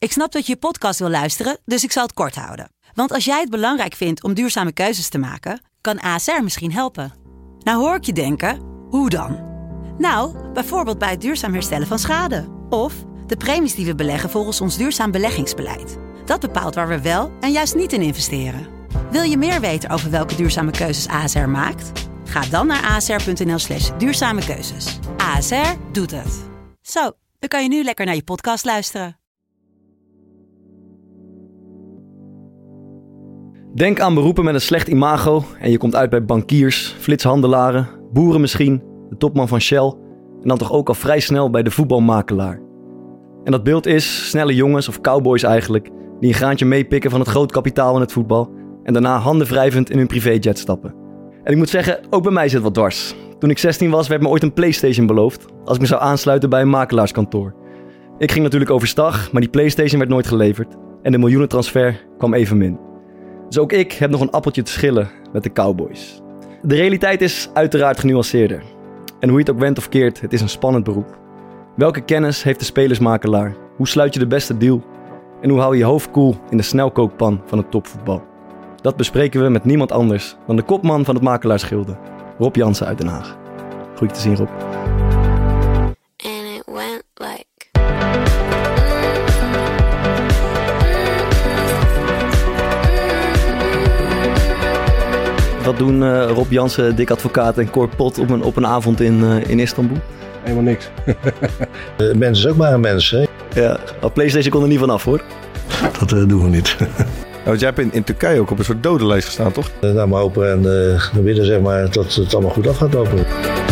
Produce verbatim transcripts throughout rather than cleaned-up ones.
Ik snap dat je je podcast wil luisteren, dus ik zal het kort houden. Want als jij het belangrijk vindt om duurzame keuzes te maken, kan A S R misschien helpen. Nou hoor ik je denken, hoe dan? Nou, bijvoorbeeld bij het duurzaam herstellen van schade. Of de premies die we beleggen volgens ons duurzaam beleggingsbeleid. Dat bepaalt waar we wel en juist niet in investeren. Wil je meer weten over welke duurzame keuzes A S R maakt? Ga dan naar asr.nl slash duurzame keuzes. A S R doet het. Zo, dan kan je nu lekker naar je podcast luisteren. Denk aan beroepen met een slecht imago en je komt uit bij bankiers, flitshandelaren, boeren misschien, de topman van Shell en dan toch ook al vrij snel bij de voetbalmakelaar. En dat beeld is snelle jongens of cowboys eigenlijk die een graantje meepikken van het groot kapitaal in het voetbal en daarna handen wrijvend in hun privéjet stappen. En ik moet zeggen, ook bij mij zit wat dwars. Toen ik zestien was, werd me ooit een PlayStation beloofd als ik me zou aansluiten bij een makelaarskantoor. Ik ging natuurlijk overstag, maar die PlayStation werd nooit geleverd en de miljoenentransfer kwam evenmin. Dus ook ik heb nog een appeltje te schillen met de Cowboys. De realiteit is uiteraard genuanceerder. En hoe je het ook went of keert, het is een spannend beroep. Welke kennis heeft de spelersmakelaar? Hoe sluit je de beste deal? En hoe hou je je hoofd koel in de snelkookpan van het topvoetbal? Dat bespreken we met niemand anders dan de kopman van het makelaarsgilde, Rob Jansen uit Den Haag. Goed je te zien, Rob. And it went like... Wat doen uh, Rob Jansen, Dick Advocaat en Cor Pot op een, op een avond in, uh, in Istanbul? Helemaal niks. De mens is ook maar een mens, hè? Ja, al PlayStation kon er niet vanaf, hoor. Dat uh, doen we niet. Nou, want jij hebt in, in Turkije ook op een soort dodenlijst gestaan, toch? Uh, nou, maar hopen en uh, we willen zeg maar dat het allemaal goed af gaat lopen.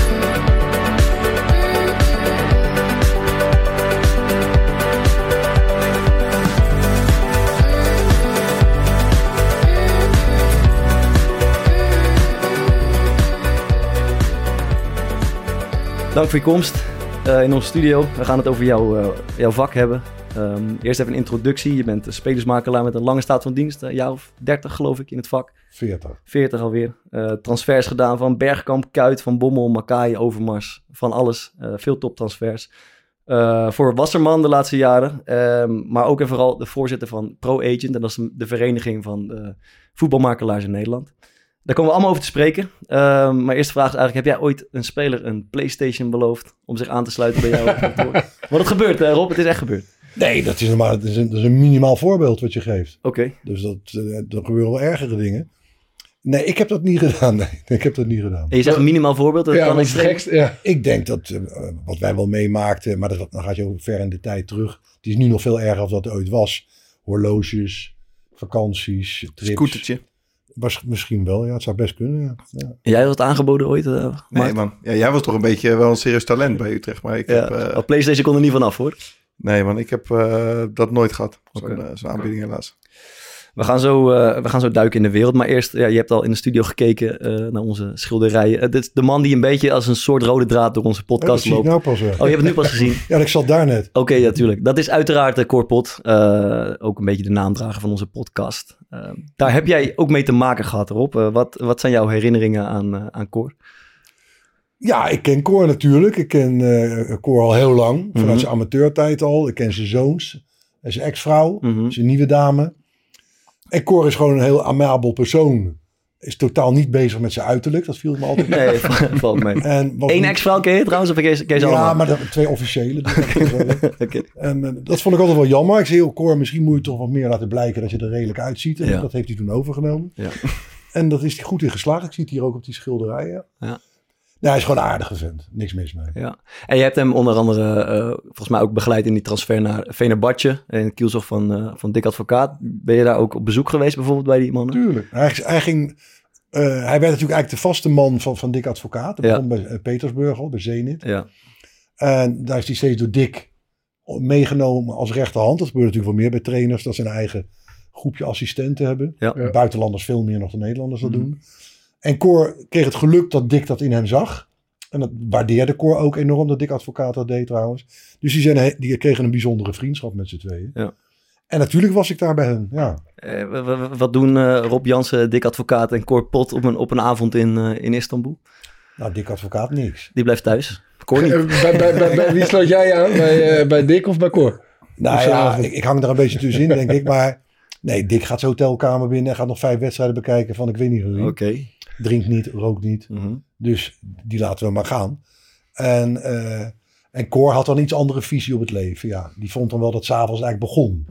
Dank voor je komst uh, in onze studio. We gaan het over jou, uh, jouw vak hebben. Um, eerst even een introductie. Je bent een spelersmakelaar met een lange staat van dienst. Een jaar of dertig geloof ik in het vak. veertig. veertig alweer. Uh, transfers gedaan van Bergkamp, Kuyt, Van Bommel, Makai, Overmars. Van alles. Uh, veel toptransfers. Uh, voor Wasserman de laatste jaren. Um, maar ook en vooral de voorzitter van ProAgent. En dat is de vereniging van de voetbalmakelaars in Nederland. Daar komen we allemaal over te spreken. Uh, maar eerste vraag is eigenlijk, heb jij ooit een speler een PlayStation beloofd om zich aan te sluiten bij jou op kantoor? Want het gebeurt, hè, Rob? Het is echt gebeurd. Nee, dat is, normaal, dat is, een, dat is een minimaal voorbeeld wat je geeft. Oké. Okay. Dus dat, dat gebeuren wel ergere dingen. Nee, ik heb dat niet gedaan. Nee, ik heb dat niet gedaan. En je zegt een minimaal voorbeeld? Dat ja, kan wat ik gekst, ja. Ik denk dat uh, wat wij wel meemaakten, maar dat, dan gaat je ook ver in de tijd terug. Het is nu nog veel erger dan dat ooit was. Horloges, vakanties, trips. Scootertje. Was, misschien wel, ja. Het zou best kunnen, ja. Ja. En jij had het aangeboden ooit? Uh, nee, man. Ja, jij was toch een beetje wel een serieus talent bij Utrecht. Maar ik ja, heb... Uh... PlayStation kon er niet vanaf, hoor. Nee, man. Ik heb uh, dat nooit gehad. Zo'n, okay. uh, zo'n aanbieding helaas. We gaan, zo, uh, we gaan zo duiken in de wereld. Maar eerst, ja, je hebt al in de studio gekeken uh, naar onze schilderijen. Uh, dit is de man die een beetje als een soort rode draad door onze podcast ja, dat loopt. Zie ik nou pas, ja. Oh, je hebt het nu pas gezien? Ja, ik zat daar net. Oké, okay, ja, tuurlijk. Dat is uiteraard de Cor Pot. Uh, ook een beetje de naamdrager van onze podcast. Uh, daar heb jij ook mee te maken gehad, Rob. Uh, wat, wat zijn jouw herinneringen aan, uh, aan Cor? Ja, ik ken Cor natuurlijk. Ik ken uh, Cor al heel lang. Vanuit mm-hmm. zijn amateurtijd al. Ik ken zijn zoons. En zijn ex-vrouw. Mm-hmm. Zijn nieuwe dame. En Cor is gewoon een heel amabel persoon. Is totaal niet bezig met zijn uiterlijk. Dat viel me altijd mee. Nee, valt mee. Eén ex-vrouw ken je trouwens? Of ken je, ken je ja, allemaal? maar dat, twee officiële. Okay. En uh, dat vond ik altijd wel jammer. Ik zei, oh, Cor, misschien moet je toch wat meer laten blijken dat je er redelijk uitziet. En ja. dat heeft hij toen overgenomen. Ja. En dat is hij goed in geslaagd. Ik zie het hier ook op die schilderijen. Ja. Ja, hij is gewoon een aardige vent. Niks mis mee. Ja. En je hebt hem onder andere uh, volgens mij ook begeleid in die transfer naar Fenerbahce. En het kielzog van, uh, van Dick Advocaat. Ben je daar ook op bezoek geweest bijvoorbeeld bij die mannen? Tuurlijk. Hij, hij, ging, uh, hij werd natuurlijk eigenlijk de vaste man van, van Dick Advocaat. Dat begon ja. bij uh, Petersburg al, bij Zenit. Ja. En daar is hij steeds door Dick meegenomen als rechterhand. Dat gebeurt natuurlijk wel meer bij trainers. Dat ze een eigen groepje assistenten hebben. Ja. Ja. Buitenlanders veel meer nog dan Nederlanders dat mm. doen. En Cor kreeg het geluk dat Dick dat in hem zag. En dat waardeerde Cor ook enorm, dat Dick Advocaat dat deed trouwens. Dus die, zijn, die kregen een bijzondere vriendschap met z'n tweeën. Ja. En natuurlijk was ik daar bij hen, ja. Uh, wat doen uh, Rob Jansen, Dick Advocaat en Cor Pot op een, op een avond in, uh, in Istanbul? Nou, Dick Advocaat niks. Die blijft thuis. Cor niet. Uh, bij, bij, bij, bij wie sloot jij aan? Bij, uh, bij Dick of bij Cor? Nou ja, ik, ik hang daar een beetje tussenin, denk ik. Maar nee, Dick gaat zijn hotelkamer binnen en gaat nog vijf wedstrijden bekijken van ik weet niet wie. Oké. Okay. Drinkt niet, rookt niet. Mm-hmm. Dus die laten we maar gaan. En, uh, en Cor had dan een iets andere visie op het leven. Ja, die vond dan wel dat 's avonds eigenlijk begon.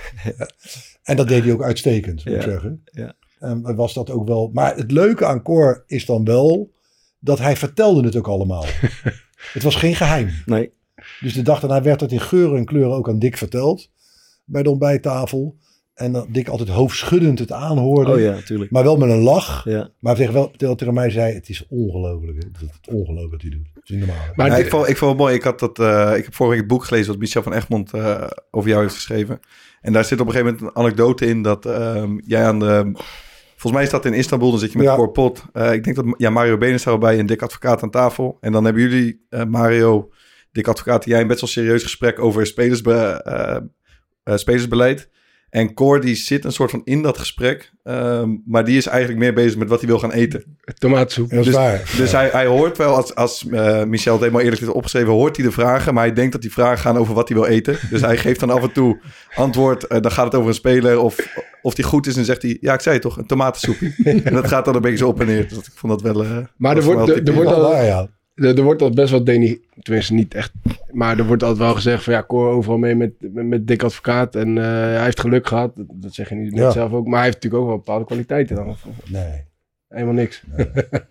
En dat deed hij ook uitstekend, moet ik ja. zeggen. Ja. En was dat ook wel. Maar het leuke aan Cor is dan wel dat hij vertelde het ook allemaal. Het was geen geheim. Nee. Dus de dag daarna werd het in geuren en kleuren ook aan Dick verteld. Bij de ontbijttafel. En dat Dick altijd hoofdschuddend het aanhoorde. Oh ja, natuurlijk. Maar wel met een lach. Ja. Maar tegen, wel, tegen mij zei, het is ongelooflijk. Het is ongelooflijk wat hij doet. Het is niet normaal. Maar ja, ik, vond, ik vond het mooi. Ik, had dat, uh, ik heb vorige week het boek gelezen wat Michel van Egmond uh, over jou heeft geschreven. En daar zit op een gegeven moment een anekdote in dat um, jij aan de... Volgens mij is dat in Istanbul, dan zit je met ja. Cor Pot. Uh, ik denk dat ja, Mario Benen zou bij en Dick Advocaat aan tafel. En dan hebben jullie, uh, Mario, Dick Advocaat, jij een best wel serieus gesprek over spelersbe, uh, uh, spelersbeleid. En Cor die zit een soort van in dat gesprek. Um, maar die is eigenlijk meer bezig met wat hij wil gaan eten. Tomatensoep. Dat is dus waar. dus ja. hij, hij hoort wel, als, als uh, Michel het helemaal eerlijk heeft opgeschreven, hoort hij de vragen. Maar hij denkt dat die vragen gaan over wat hij wil eten. Dus hij geeft dan af en toe antwoord. Uh, dan gaat het over een speler of, of die goed is. En zegt hij, ja ik zei het toch, een tomatensoepje. En dat gaat dan een beetje zo op en neer. Dus ik vond dat wel... Uh, maar er wordt, er, er wordt al... Waar, ja. Er, er wordt al best wel deni... Tenminste, niet echt... Maar er wordt altijd wel gezegd van... Ja, Cor overal mee met, met, met Dick Advocaat. En uh, hij heeft geluk gehad. Dat, dat zeg je niet ja. zelf ook. Maar hij heeft natuurlijk ook wel bepaalde kwaliteiten dan. Nee. Helemaal niks. Nee.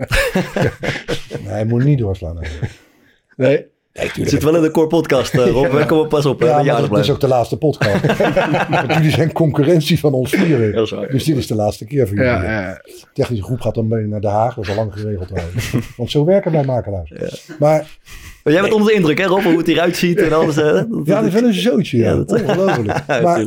Nee, hij moet niet doorslaan. Nee. nee. Nee, het zit wel in de Cor podcast, uh, Rob. Ja. Kom pas op. Ja, maar dat is ook de laatste podcast. Want jullie zijn concurrentie van ons vieren. Dus dit is de laatste keer voor jullie. Ja, ja. De technische groep gaat dan mee naar Den Haag. Dat is al lang geregeld trouwens. Want zo werken wij makelaars. Ja. Maar, maar jij bent onder de indruk, hè Rob? Hoe het eruit ziet en alles. Hè? Ja, dat is wel een zootje. Ja. Ja, dat... Ongelooflijk. Maar,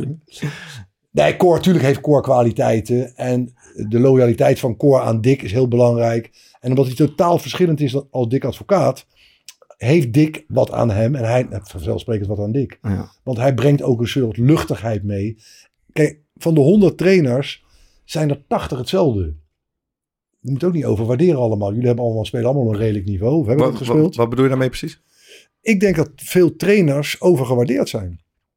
nee, Cor, natuurlijk heeft Cor kwaliteiten. En de loyaliteit van Cor aan Dick is heel belangrijk. En omdat hij totaal verschillend is als Dick Advocaat... heeft Dick wat aan hem en hij, vanzelfsprekend wat aan Dick. Ja. Want hij brengt ook een soort luchtigheid mee. Kijk, van de honderd trainers zijn er tachtig hetzelfde. Je moet ook niet overwaarderen allemaal. Jullie hebben allemaal, spelen allemaal een redelijk niveau. Of hebben wat, het gespeeld? Wat, wat bedoel je daarmee precies? Ik denk dat veel trainers overgewaardeerd zijn.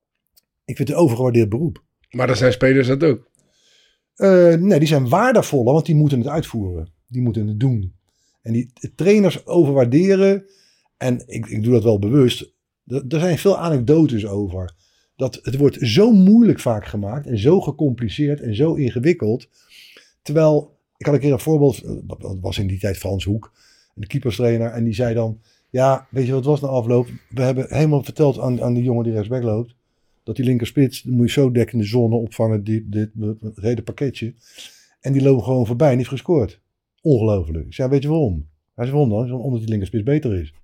Ik vind het een overgewaardeerd beroep. Maar dan zijn spelers dat ook? Uh, nee, die zijn waardevoller, want die moeten het uitvoeren. Die moeten het doen. En die trainers overwaarderen... En ik, ik doe dat wel bewust. Er, er zijn veel anekdotes over. Dat het wordt zo moeilijk vaak gemaakt. En zo gecompliceerd en zo ingewikkeld. Terwijl, ik had een keer een voorbeeld. Dat was in die tijd Frans Hoek. De keeperstrainer. En die zei dan. Ja, weet je wat was na afloop? We hebben helemaal verteld aan, aan die jongen die rechtsback loopt. Dat die linkerspits. Dan moet je zo dekken in de zone opvangen. Dit, dit, het hele pakketje. En die loopt gewoon voorbij en heeft gescoord. Ongelooflijk. Ik zei, weet je waarom? Hij zei, waarom dan? Omdat die linkerspits beter is.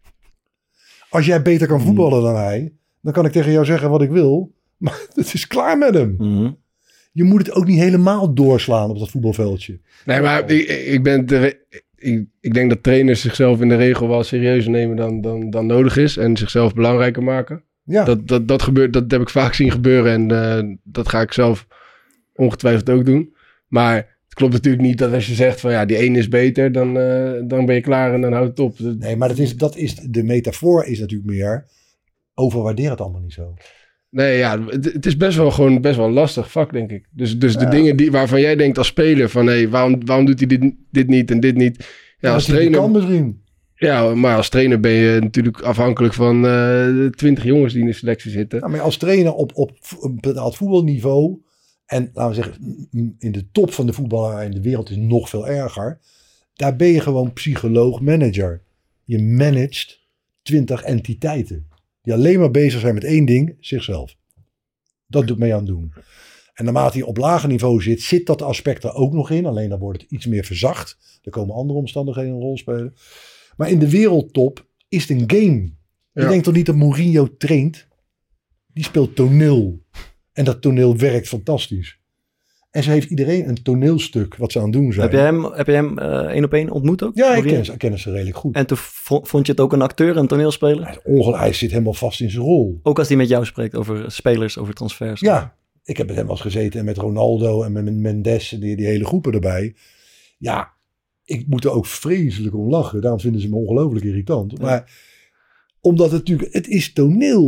Als jij beter kan voetballen mm. dan hij, dan kan ik tegen jou zeggen wat ik wil. Maar het is klaar met hem. Mm. Je moet het ook niet helemaal doorslaan op dat voetbalveldje. Nee, maar ik, ik, ben de, ik, ik denk dat trainers zichzelf in de regel wel serieuzer nemen dan, dan, dan nodig is. En zichzelf belangrijker maken. Ja. Dat, dat, dat, gebeurt, dat heb ik vaak zien gebeuren. En uh, dat ga ik zelf ongetwijfeld ook doen. Maar... Het klopt natuurlijk niet dat als je zegt van ja, die ene is beter, dan, uh, dan ben je klaar en dan houdt het op. Nee, maar dat is, dat is, de metafoor is natuurlijk meer, overwaardeer het allemaal niet zo. Nee, ja, het, het is best wel gewoon best wel een lastig vak, denk ik. Dus, dus de ja. dingen die, waarvan jij denkt als speler van hé, hey, waarom, waarom doet hij dit, dit niet en dit niet? Ja, ja als trainer kan misschien. Ja, maar als trainer ben je natuurlijk afhankelijk van uh, twintig jongens die in de selectie zitten. Ja, maar als trainer op, op, op het voetbalniveau... En laten we zeggen, in de top van de voetballer in de wereld is nog veel erger. Daar ben je gewoon psycholoog-manager. Je managt twintig entiteiten. Die alleen maar bezig zijn met één ding, zichzelf. Dat doet mij aan doen. En naarmate je op lager niveau zit, zit dat aspect er ook nog in. Alleen dan wordt het iets meer verzacht. Er komen andere omstandigheden een rol spelen. Maar in de wereldtop is het een game. Ja. Je denkt toch niet dat Mourinho traint? Die speelt toneel. En dat toneel werkt fantastisch. En ze heeft iedereen een toneelstuk wat ze aan het doen zijn. Heb je hem, heb je hem uh, één op één ontmoet ook? Ja, ik ken, ik ken ze redelijk goed. En toen vond je het ook een acteur, een toneelspeler? Hij, ongel- hij zit helemaal vast in zijn rol. Ook als hij met jou spreekt over spelers, over transfers? Ja, ik heb met hem wel eens gezeten en met Ronaldo en met Mendes, die, die hele groepen erbij. Ja, ik moet er ook vreselijk om lachen. Daarom vinden ze me ongelooflijk irritant. Ja. Maar omdat het natuurlijk, het is toneel.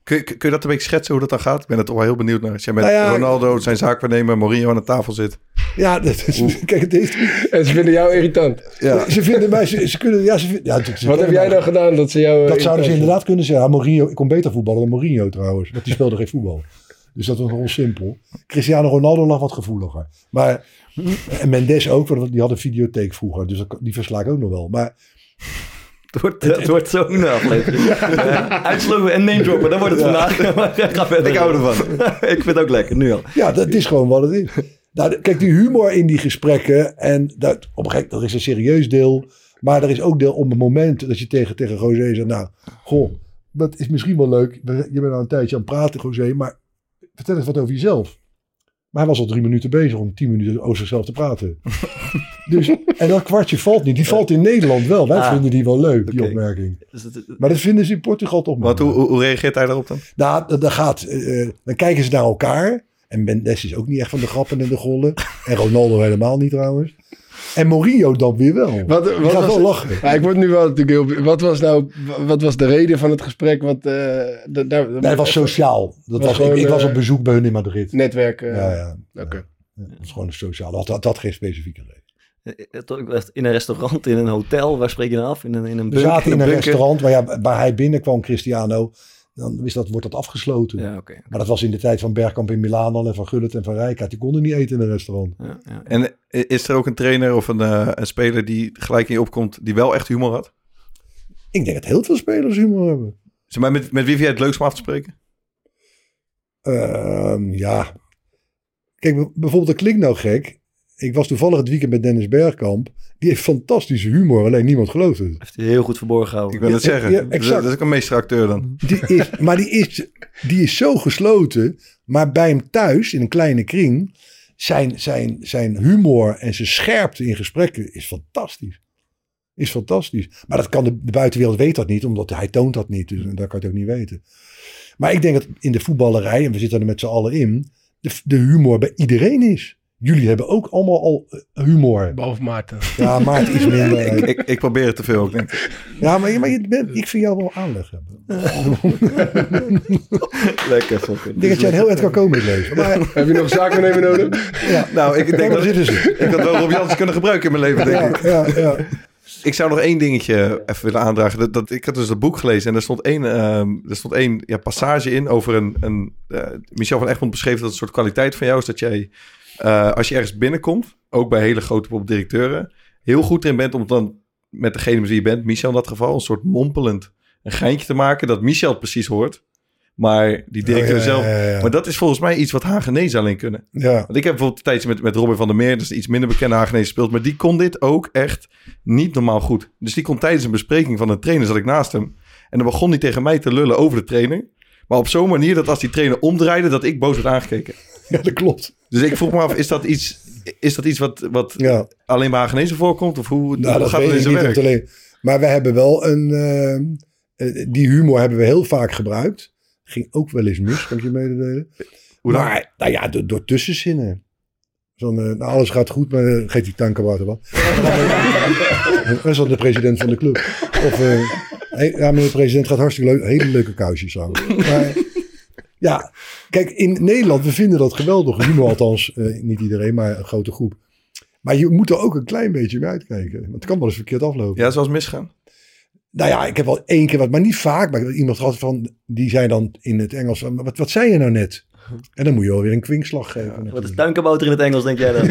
Kun je, kun je dat een beetje schetsen hoe dat dan gaat? Ik ben er toch wel heel benieuwd naar. Als jij met nou ja, Ronaldo, zijn zaakwaarnemer, Mourinho aan de tafel zit. Ja, dat is, kijk, het is... En ze vinden jou irritant. Ja. Ze vinden mij... Ze, ze kunnen... Ja, ze vinden, ja, ze Wat heb jij dan gedaan dat ze jou... Dat zouden ze inderdaad kunnen zeggen. Ja, Mourinho, ik kon beter voetballen dan Mourinho trouwens. Want die speelde geen voetbal. Dus dat was gewoon simpel. Cristiano Ronaldo lag wat gevoeliger. Maar... En Mendes ook, want die had een videotheek vroeger. Dus die versla ik ook nog wel. Maar... Het wordt, het, het wordt zo'n aflevering. Ja. Uitsloegen en name droppen, dan wordt het ja. vandaag. Maar ga verder. Ik hou ervan. Ik vind het ook lekker, nu al. Ja, dat is gewoon wat het is. Nou, kijk, die humor in die gesprekken. En dat, op een gegeven moment, er is een serieus deel. Maar er is ook deel op het moment dat je tegen, tegen José zegt. Nou, goh, dat is misschien wel leuk. Je bent al een tijdje aan het praten, José. Maar vertel eens wat over jezelf. Maar hij was al drie minuten bezig om tien minuten over zichzelf te praten. Dus, en dat kwartje valt niet. Die valt in Nederland wel. Wij ah, vinden die wel leuk, die okay. opmerking. Maar dat vinden ze in Portugal toch maar. Hoe, hoe, hoe reageert hij daarop dan? Nou, dan, gaat, uh, dan kijken ze naar elkaar. En Mendes is ook niet echt van de grappen en de gollen. En Ronaldo helemaal niet trouwens. En Mourinho dan weer wel. Wat, wat gaat was, wel lachen. Ja, ik word nu wel natuurlijk heel... Wat was nou... Wat was de reden van het gesprek? Wat, uh, da, da, nee, het was sociaal. Dat was, was gewoon, ik, ik was op bezoek bij hun in Madrid. Netwerk. Uh, ja, ja. Oké. Okay. Ja, het was gewoon sociaal. Dat had, dat geen specifieke reden. In een restaurant, in een hotel. Waar spreek je dan af? In een, in een bunker, We zaten in een, een restaurant waar, ja, waar hij binnenkwam, Cristiano... Dan is dat, wordt dat afgesloten. Ja, okay. Maar dat was in de tijd van Bergkamp in Milaan al en van Gullit en van Rijkaard. Die konden niet eten in een restaurant. Ja, ja. En is er ook een trainer of een, uh, een speler die gelijk in je opkomt die wel echt humor had? Ik denk dat heel veel spelers humor hebben. Zeg maar, met, met wie vind jij het leukst om af te spreken? Uh, ja. Kijk, bijvoorbeeld dat klinkt nou gek. Ik was toevallig het weekend met Dennis Bergkamp. Die heeft fantastische humor, alleen niemand gelooft het. Heeft hij heel goed verborgen gehouden. Ik wil het ja, zeggen. Ja, exact. Dat is ook een meesteracteur dan. Die is, maar die is, die is zo gesloten. Maar bij hem thuis, in een kleine kring... Zijn, zijn, zijn humor en zijn scherpte in gesprekken is fantastisch. Is fantastisch. Maar dat kan de, de buitenwereld weet dat niet, omdat hij toont dat niet. Dus daar kan je het ook niet weten. Maar ik denk dat in de voetballerij, en we zitten er met z'n allen in... De, de humor bij iedereen is. Jullie hebben ook allemaal al humor. Behalve Maarten. Ja, Maarten is minder. ik, ik, ik probeer het te veel ook, denk ik. Ja, maar, maar je bent, ik vind jou wel aanleg hebben. Lekker, Fokker. Ik denk dat jij een heel eind kan komen in het leven. Maar... Heb je nog een zaakwaarnemer nodig? Ja. Nou, ik denk dat, ik had wel Rob Jansen kunnen gebruiken in mijn leven, denk ik. Ja, ja, ja. Ik zou nog één dingetje even willen aandragen. Dat, dat, ik had dus het boek gelezen en er stond één, um, er stond één ja, passage in over een... een uh, Michel van Egmond beschreef dat een soort kwaliteit van jou is dat jij... Uh, als je ergens binnenkomt, ook bij hele grote directeuren, heel goed erin bent om dan met degene met wie je bent, Michel in dat geval, een soort mompelend een geintje te maken, dat Michel het precies hoort, maar die directeur oh, ja, zelf... Ja, ja, ja. Maar dat is volgens mij iets wat Hagenezen alleen kunnen. Ja. Want ik heb bijvoorbeeld een tijdje met, met Robin van der Meer, dus iets minder bekende Hagenezen gespeeld, maar die kon dit ook echt niet normaal goed. Dus die kon tijdens een bespreking van een trainer, zat ik naast hem, en dan begon hij tegen mij te lullen over de trainer, maar op zo'n manier dat als die trainer omdraaide, dat ik boos werd aangekeken. Ja, dat klopt. Dus ik vroeg me af, is dat iets, is dat iets wat, wat ja. alleen bij Hagenezen voorkomt? Of hoe, nou, hoe dat gaat het in zijn werk? Alleen, maar we hebben wel een... Uh, die humor hebben we heel vaak gebruikt. Ging ook wel eens mis, kan ik je mededelen. Hoe dan? Maar, nou ja, door, door tussenzinnen. Zo'n, uh, nou, alles gaat goed, maar uh, geeft die tankenwater wel. Dat is dan de president van de club. Of, uh, hey, ja, meneer de president gaat hartstikke leuk. Hele leuke kousjes aan. Maar... Ja, kijk, in Nederland, we vinden dat geweldig. Humor althans, uh, niet iedereen, maar een grote groep. Maar je moet er ook een klein beetje mee uitkijken. Want het kan wel eens verkeerd aflopen. Ja, zoals misgaan. Nou ja, ik heb wel één keer wat, maar niet vaak. Maar iemand had van, die zei dan in het Engels, van, wat, wat zei je nou net? En dan moet je alweer een kwinkslag geven. Ja, wat is tuinkabouter in het Engels, denk jij dan?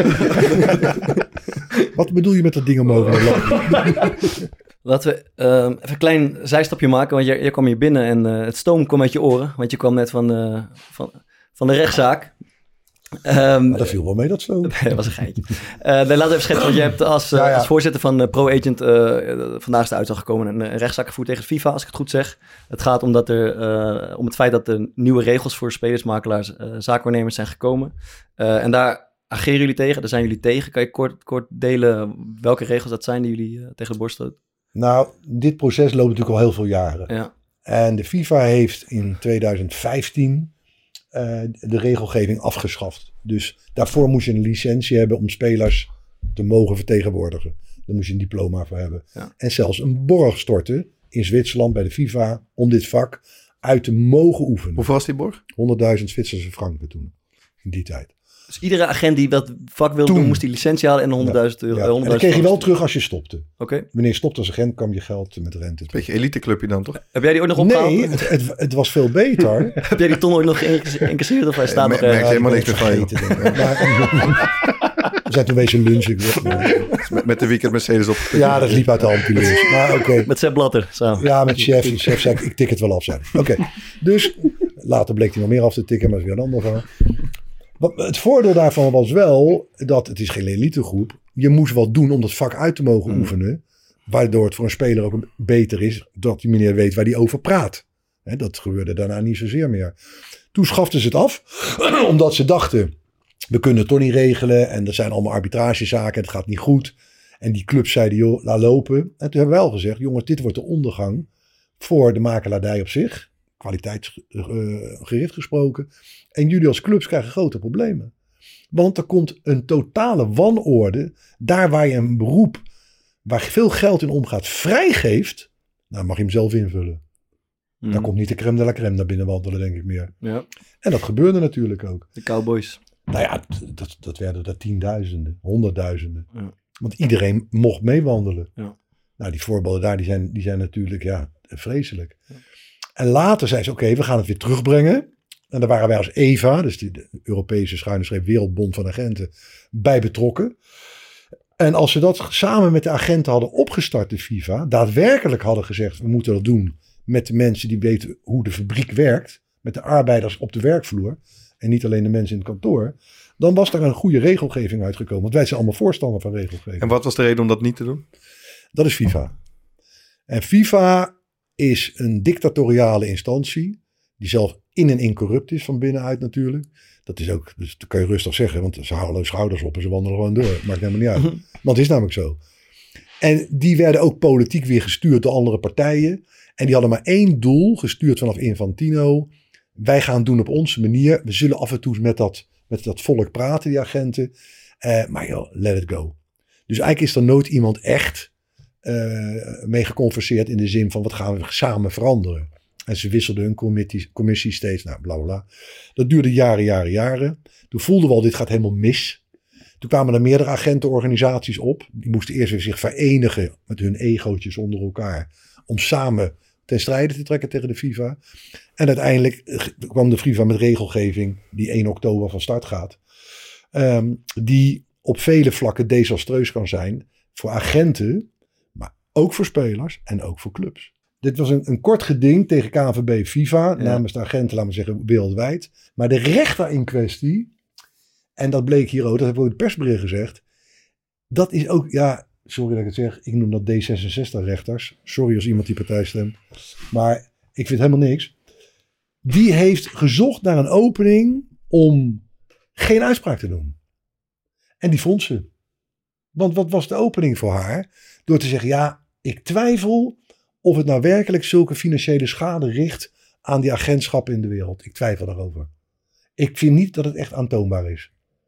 Wat bedoel je met dat ding omhoog? Laten we uh, even een klein zijstapje maken, want je, je kwam hier binnen en uh, het stoom kwam uit je oren, want je kwam net van de, van, van de rechtszaak. Um, dat viel wel mee, dat stoom. Dat was een geintje. Uh, dan laten we even schetsen, want je hebt als, uh, ja, ja. als voorzitter van uh, ProAgent, uh, vandaag is de uitslag gekomen, een, een rechtszaak gevoerd tegen FIFA, als ik het goed zeg. Het gaat om, dat er, uh, om het feit dat er nieuwe regels voor spelersmakelaars, uh, zaakwaarnemers zijn gekomen. Uh, en daar ageren jullie tegen, daar zijn jullie tegen. Kan je kort, kort delen welke regels dat zijn die jullie uh, tegen de borst stoten? Nou, dit proces loopt natuurlijk al heel veel jaren. Ja. En de FIFA heeft in tweeduizend vijftien uh, de regelgeving afgeschaft. Dus daarvoor moest je een licentie hebben om spelers te mogen vertegenwoordigen. Daar moest je een diploma voor hebben. Ja. En zelfs een borg storten in Zwitserland bij de FIFA om dit vak uit te mogen oefenen. Hoeveel was die borg? honderdduizend Zwitserse franken toen, in die tijd. Dus iedere agent die dat vak wilde doen, moest die licentie halen en honderdduizend euro. Ja. En dat kreeg je wel terug als je stopte. Oké. Okay. Wanneer je stopte als agent, kwam je geld met rente terug. Beetje eliteclubje dan, toch? Heb jij die ooit nog opgehaald? Nee, het, het, het was veel beter. Heb jij die ton ooit nog geïncasseerd of hij staat nee, nog... Merk je helemaal niks meer van je. We zijn toen wezen lunchen. Met, met de weekend Mercedes op. Ja, dat liep uit de hand, die lunch. Maar okay. Met Sepp Blatter samen. Ja, met chef. De chef zei, ik tik het wel af, zei Oké, okay. Dus later bleek hij nog meer af te tikken, maar dat is weer een ander verhaal. Het voordeel daarvan was wel dat het is geen elitegroep. Je moest wat doen om dat vak uit te mogen mm. oefenen. Waardoor het voor een speler ook beter is dat die meneer weet waar hij over praat. He, dat gebeurde daarna niet zozeer meer. Toen schaften ze het af. Omdat ze dachten, we kunnen het toch niet regelen. En er zijn allemaal arbitragezaken. Het gaat niet goed. En die clubs zeiden, joh, laat lopen. En toen hebben we wel gezegd, jongens, dit wordt de ondergang voor de makelaardij op zich. Kwaliteitsgericht uh, gesproken. En jullie als clubs krijgen grote problemen. Want er komt een totale wanorde. Daar waar je een beroep waar veel geld in omgaat vrijgeeft. Nou mag je hem zelf invullen. Mm. Daar komt niet de crème de la crème naar binnen wandelen, denk ik meer. Ja. En dat gebeurde natuurlijk ook. De Cowboys. Nou ja, dat, dat werden er tienduizenden, honderdduizenden. Ja. Want iedereen mocht meewandelen. Ja. Nou, die voorbeelden daar die zijn, die zijn natuurlijk ja, vreselijk. Ja. En later zei ze, oké, okay, we gaan het weer terugbrengen. En daar waren wij als E V A, dus die de Europese schuine streep Wereldbond van Agenten, bij betrokken. En als ze dat samen met de agenten hadden opgestart, de FIFA, daadwerkelijk hadden gezegd, we moeten dat doen met de mensen die weten hoe de fabriek werkt, met de arbeiders op de werkvloer en niet alleen de mensen in het kantoor, dan was daar een goede regelgeving uitgekomen. Want wij zijn allemaal voorstander van regelgeving. En wat was de reden om dat niet te doen? Dat is FIFA. En FIFA is een dictatoriale instantie die zelf in en incorrupt is van binnenuit natuurlijk. Dat is ook, dus dat kan je rustig zeggen, want ze houden schouders op en ze wandelen gewoon door. Maakt helemaal niet uit. Want het is namelijk zo. En die werden ook politiek weer gestuurd door andere partijen. En die hadden maar één doel, gestuurd vanaf Infantino. Wij gaan doen op onze manier. We zullen af en toe met dat, met dat volk praten, die agenten. Uh, maar joh, let it go. Dus eigenlijk is er nooit iemand echt uh, mee geconverseerd in de zin van wat gaan we samen veranderen. En ze wisselden hun commissie, commissie steeds, nou bla bla. Dat duurde jaren, jaren, jaren. Toen voelden we al, dit gaat helemaal mis. Toen kwamen er meerdere agentenorganisaties op. Die moesten eerst weer zich verenigen met hun egootjes onder elkaar. Om samen ten strijde te trekken tegen de FIFA. En uiteindelijk kwam de FIFA met regelgeving die één oktober van start gaat. Um, die op vele vlakken desastreus kan zijn voor agenten, maar ook voor spelers en ook voor clubs. Dit was een, een kort geding tegen K N V B FIFA, ja. namens de agenten, laten we zeggen, wereldwijd. Maar de rechter in kwestie, en dat bleek hier ook, dat heb ik ook in het persbericht gezegd, dat is ook, ja, sorry dat ik het zeg, ik noem dat D zesenzestig-rechters. Sorry als iemand die partij stemt, maar ik vind helemaal niks. Die heeft gezocht naar een opening om geen uitspraak te doen. En die vond ze. Want wat was de opening voor haar? Door te zeggen, ja, ik twijfel of het nou werkelijk zulke financiële schade richt aan die agentschappen in de wereld. Ik twijfel daarover. Ik vind niet dat het echt aantoonbaar is.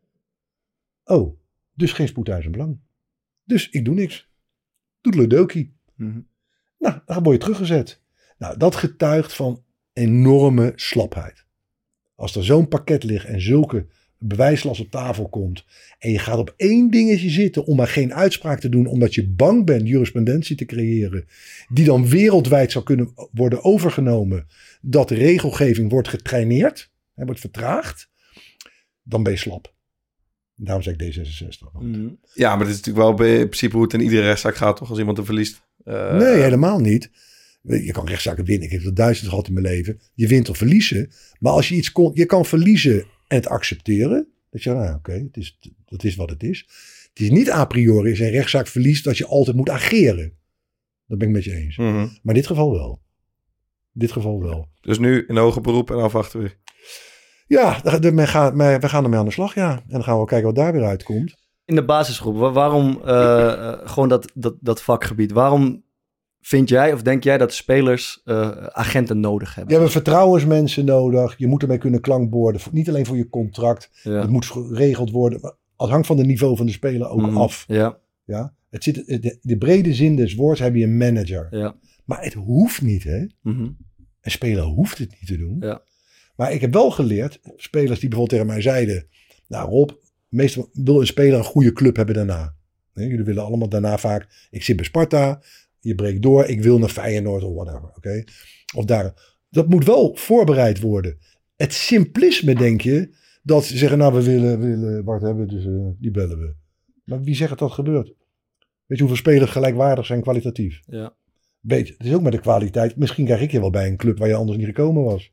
Oh, dus geen spoedeisend belang. Dus ik doe niks. Doedeledokie. Mm-hmm. Nou, dan word je teruggezet. Nou, dat getuigt van enorme slapheid. Als er zo'n pakket ligt en zulke bewijslast op tafel komt en je gaat op één dingetje zitten om maar geen uitspraak te doen omdat je bang bent jurisprudentie te creëren die dan wereldwijd zou kunnen worden overgenomen, dat de regelgeving wordt getraineerd en wordt vertraagd, dan ben je slap. Daarom zeg ik D zesenzestig. Mm. Ja, maar dit is natuurlijk wel in principe hoe het in iedere rechtszaak gaat, toch? Als iemand er verliest. Uh... Nee, helemaal niet. Je kan rechtszaken winnen. Ik heb er duizend gehad in mijn leven. Je wint of verliezen. Maar als je iets kon, je kan verliezen en het accepteren. Dat je, nou oké, okay, dat is wat het is. Het is niet a priori, als je een rechtszaak verliest, dat je altijd moet ageren. Dat ben ik met je eens. Mm-hmm. Maar in dit geval wel. In dit geval wel. Dus nu in hoger beroep en afwachten weer. Ja, we gaan, we gaan ermee aan de slag, ja. En dan gaan we kijken wat daar weer uitkomt. In de basisgroep, waarom uh, gewoon dat, dat, dat vakgebied? Waarom vind jij of denk jij dat spelers uh, agenten nodig hebben? Je hebt vertrouwensmensen nodig. Je moet ermee kunnen klankborden. Niet alleen voor je contract. Ja. Het moet geregeld worden. Het hangt van het niveau van de speler ook mm, af. Ja. Ja? Het zit, de, de brede zin des woords heb je een manager. Ja. Maar het hoeft niet, hè. Mm-hmm. Een speler hoeft het niet te doen. Ja. Maar ik heb wel geleerd, spelers die bijvoorbeeld tegen mij zeiden, nou Rob, meestal wil een speler een goede club hebben daarna. Nee, jullie willen allemaal daarna vaak, ik zit bij Sparta, je breekt door, ik wil naar Feyenoord of whatever. Okay? Of daar. Dat moet wel voorbereid worden. Het simplisme, denk je, dat ze zeggen, nou we willen, we willen Bart hebben, dus uh, die bellen we. Maar wie zegt dat dat gebeurt? Weet je hoeveel spelers gelijkwaardig zijn kwalitatief? Ja. Weet je, het is ook met de kwaliteit. Misschien krijg ik je wel bij een club waar je anders niet gekomen was.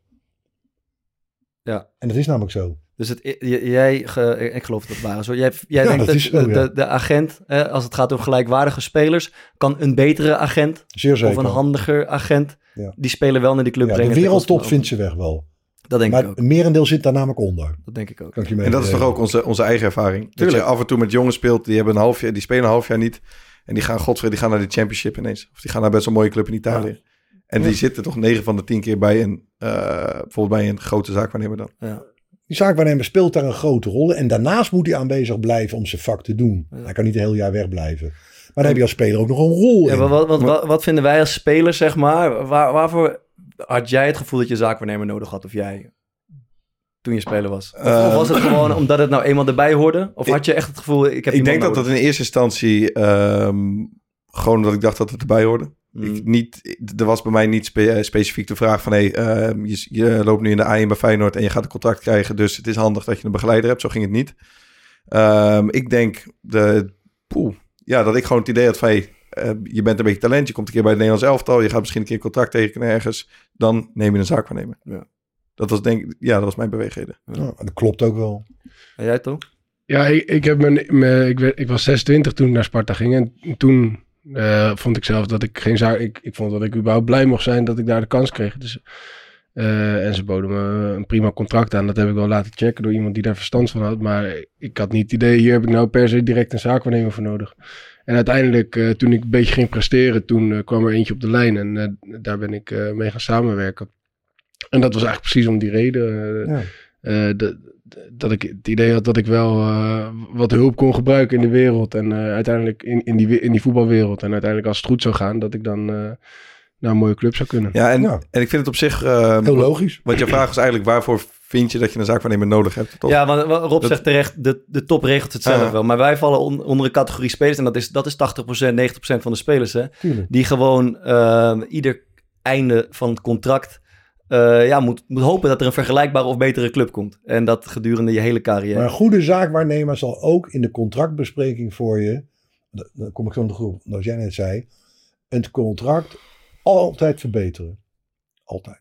Ja. En dat is namelijk zo. Dus het, j- jij, ge, ik geloof dat het waar is. Jij, jij Ja, denkt dat dat is zo, de, ja. de, de agent, hè, als het gaat om gelijkwaardige spelers, kan een betere agent Zeer zeker. of een handiger agent Ja. die speler wel naar die club Ja, brengen. de ten koste wereldtop van vindt ze weg wel. Dat denk Maar ik ook. een merendeel zit daar namelijk onder. Dat denk ik ook. Kan ik je En dat is toch meedelen. ook onze, onze eigen ervaring. Dat Tuurlijk. je af en toe met jongens speelt, die hebben een half jaar, die spelen een half jaar niet. En die gaan, godverdomme, die gaan naar de championship ineens. Of die gaan naar best wel een mooie club in Italië. Ja. En Ja. die zitten toch negen van de tien keer bij een, uh, bijvoorbeeld bij een grote zaakwaarnemer dan. Ja. Die zaakwaarnemer speelt daar een grote rol. En daarnaast moet hij aanwezig blijven om zijn vak te doen. Ja. Hij kan niet een heel jaar wegblijven. Maar dan heb je als speler ook nog een rol Ja, in. maar wat, wat, wat, wat vinden wij als spelers, zeg maar? Waar, waarvoor had jij het gevoel dat je zaakwaarnemer nodig had? Of jij, toen je speler was? Of, Uh, of was het gewoon omdat het nou eenmaal erbij hoorde? Of had je echt het gevoel, ik heb Ik denk iemand dat dat nodig? in eerste instantie um, gewoon omdat ik dacht dat het erbij hoorde. Mm. Ik, niet, er was bij mij niet spe, specifiek de vraag van... Hey, uh, je, je loopt nu in de A één bij Feyenoord en je gaat een contract krijgen... dus het is handig dat je een begeleider hebt. Zo ging het niet. Um, ik denk de, poeh, ja, dat ik gewoon het idee had van... Hey, uh, je bent een beetje talent, je komt een keer bij het Nederlands elftal... je gaat misschien een keer een contract tekenen ergens... dan neem je een zaakwaarnemer. Ja. Dat was denk ik, ja, dat was mijn beweegreden. Ja, dat klopt ook wel. En jij toch? Ja, ik, ik, heb mijn, mijn, ik, werd, ik was zesentwintig toen ik naar Sparta ging. En toen uh, vond ik zelf dat ik geen zaak... Ik, ik vond dat ik überhaupt blij mocht zijn dat ik daar de kans kreeg. Dus, uh, en ze boden me een prima contract aan. Dat heb ik wel laten checken door iemand die daar verstand van had. Maar ik had niet het idee, hier heb ik nou per se direct een zaakwaarnemer voor nodig. En uiteindelijk, uh, toen ik een beetje ging presteren, toen uh, kwam er eentje op de lijn. En uh, daar ben ik uh, mee gaan samenwerken. En dat was eigenlijk precies om die reden... Uh, Ja. Uh, de, dat ik het idee had dat ik wel uh, wat hulp kon gebruiken in de wereld. En uh, uiteindelijk in, in, die, in die voetbalwereld. En uiteindelijk als het goed zou gaan, dat ik dan uh, naar een mooie club zou kunnen. Ja, en, Ja. en ik vind het op zich... Uh, Heel logisch. Want je vraag is eigenlijk, waarvoor vind je dat je een zaakwaarnemer nodig hebt? Toch? Ja, want Rob Dat- zegt terecht, de, de top regelt het zelf Ja. wel. Maar wij vallen on- onder een categorie spelers. En dat is, dat is tachtig procent, negentig procent van de spelers. Hè, Tuurlijk. die gewoon uh, ieder einde van het contract... Uh, ja, moet, moet hopen dat er een vergelijkbare of betere club komt. En dat gedurende je hele carrière. Maar een goede zaakwaarnemer zal ook in de contractbespreking voor je... Dan kom ik zo op de groep, zoals jij net zei... het contract altijd verbeteren. Altijd.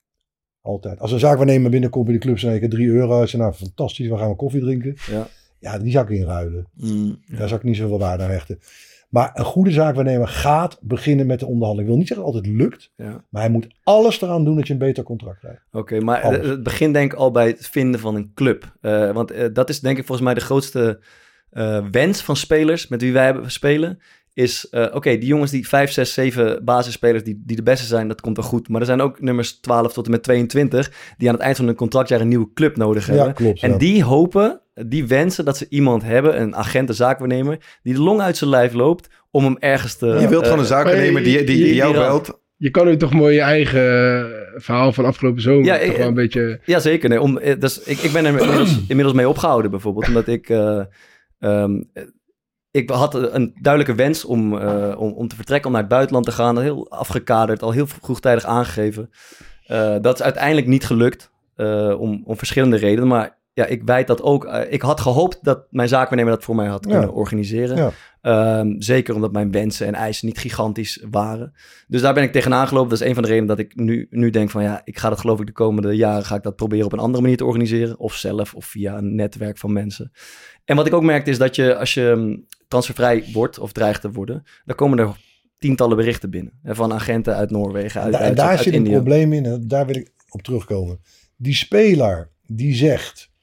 Altijd. Als een zaakwaarnemer binnenkomt bij de club... en ik heb drie euro... en nou, fantastisch, we gaan we koffie drinken. Ja. Ja, die zou ik inruilen. Mm, ja. Daar zou ik niet zoveel waarde aan hechten. Maar een goede zaakwaarnemer gaat beginnen met de onderhandeling. Ik wil niet zeggen dat het altijd lukt. Ja. Maar hij moet alles eraan doen dat je een beter contract krijgt. Oké, okay, maar Alles. het begint denk ik al bij het vinden van een club. Uh, want uh, dat is denk ik volgens mij de grootste uh, wens van spelers met wie wij hebben spelen. Is, uh, oké, okay, die jongens die vijf, zes, zeven basisspelers die, die de beste zijn, dat komt wel goed. Maar er zijn ook nummers twaalf tot en met tweeëntwintig... die aan het eind van hun contractjaar een nieuwe club nodig hebben. Ja, klopt. En ja. die hopen, die wensen dat ze iemand hebben, een agent, een zaakwaarnemer... die de long uit zijn lijf loopt om hem ergens te... Je wilt uh, gewoon een zaakwaarnemer die, die, die, die jou die- belt. Je kan nu toch mooi je eigen verhaal van afgelopen zomer Ja, toch ik- wel een beetje... Ja, zeker. Nee, om, eh, dus ik, ik ben er inmiddels, inmiddels mee opgehouden bijvoorbeeld. Omdat ik... Uh, um, ik had een duidelijke wens om, uh, om, om te vertrekken, om naar het buitenland te gaan. Heel afgekaderd, al heel vroegtijdig aangegeven. Uh, dat is uiteindelijk niet gelukt, uh, om, om verschillende redenen. Maar ja, ik wijd dat ook. Uh, ik had gehoopt dat mijn zaakwaarnemer dat voor mij had kunnen Ja. organiseren. Ja. Um, zeker omdat mijn wensen en eisen niet gigantisch waren. Dus daar ben ik tegenaan gelopen. Dat is een van de redenen dat ik nu, nu denk van... ja, ik ga dat geloof ik de komende jaren... ga ik dat proberen op een andere manier te organiseren. Of zelf, of via een netwerk van mensen. En wat ik ook merkte is dat je... als je transfervrij wordt of dreigt te worden... dan komen er tientallen berichten binnen. Van agenten uit Noorwegen, uit Da- en Duitsland, daar uit zit een India. probleem in. En daar wil ik op terugkomen. Die speler die zegt...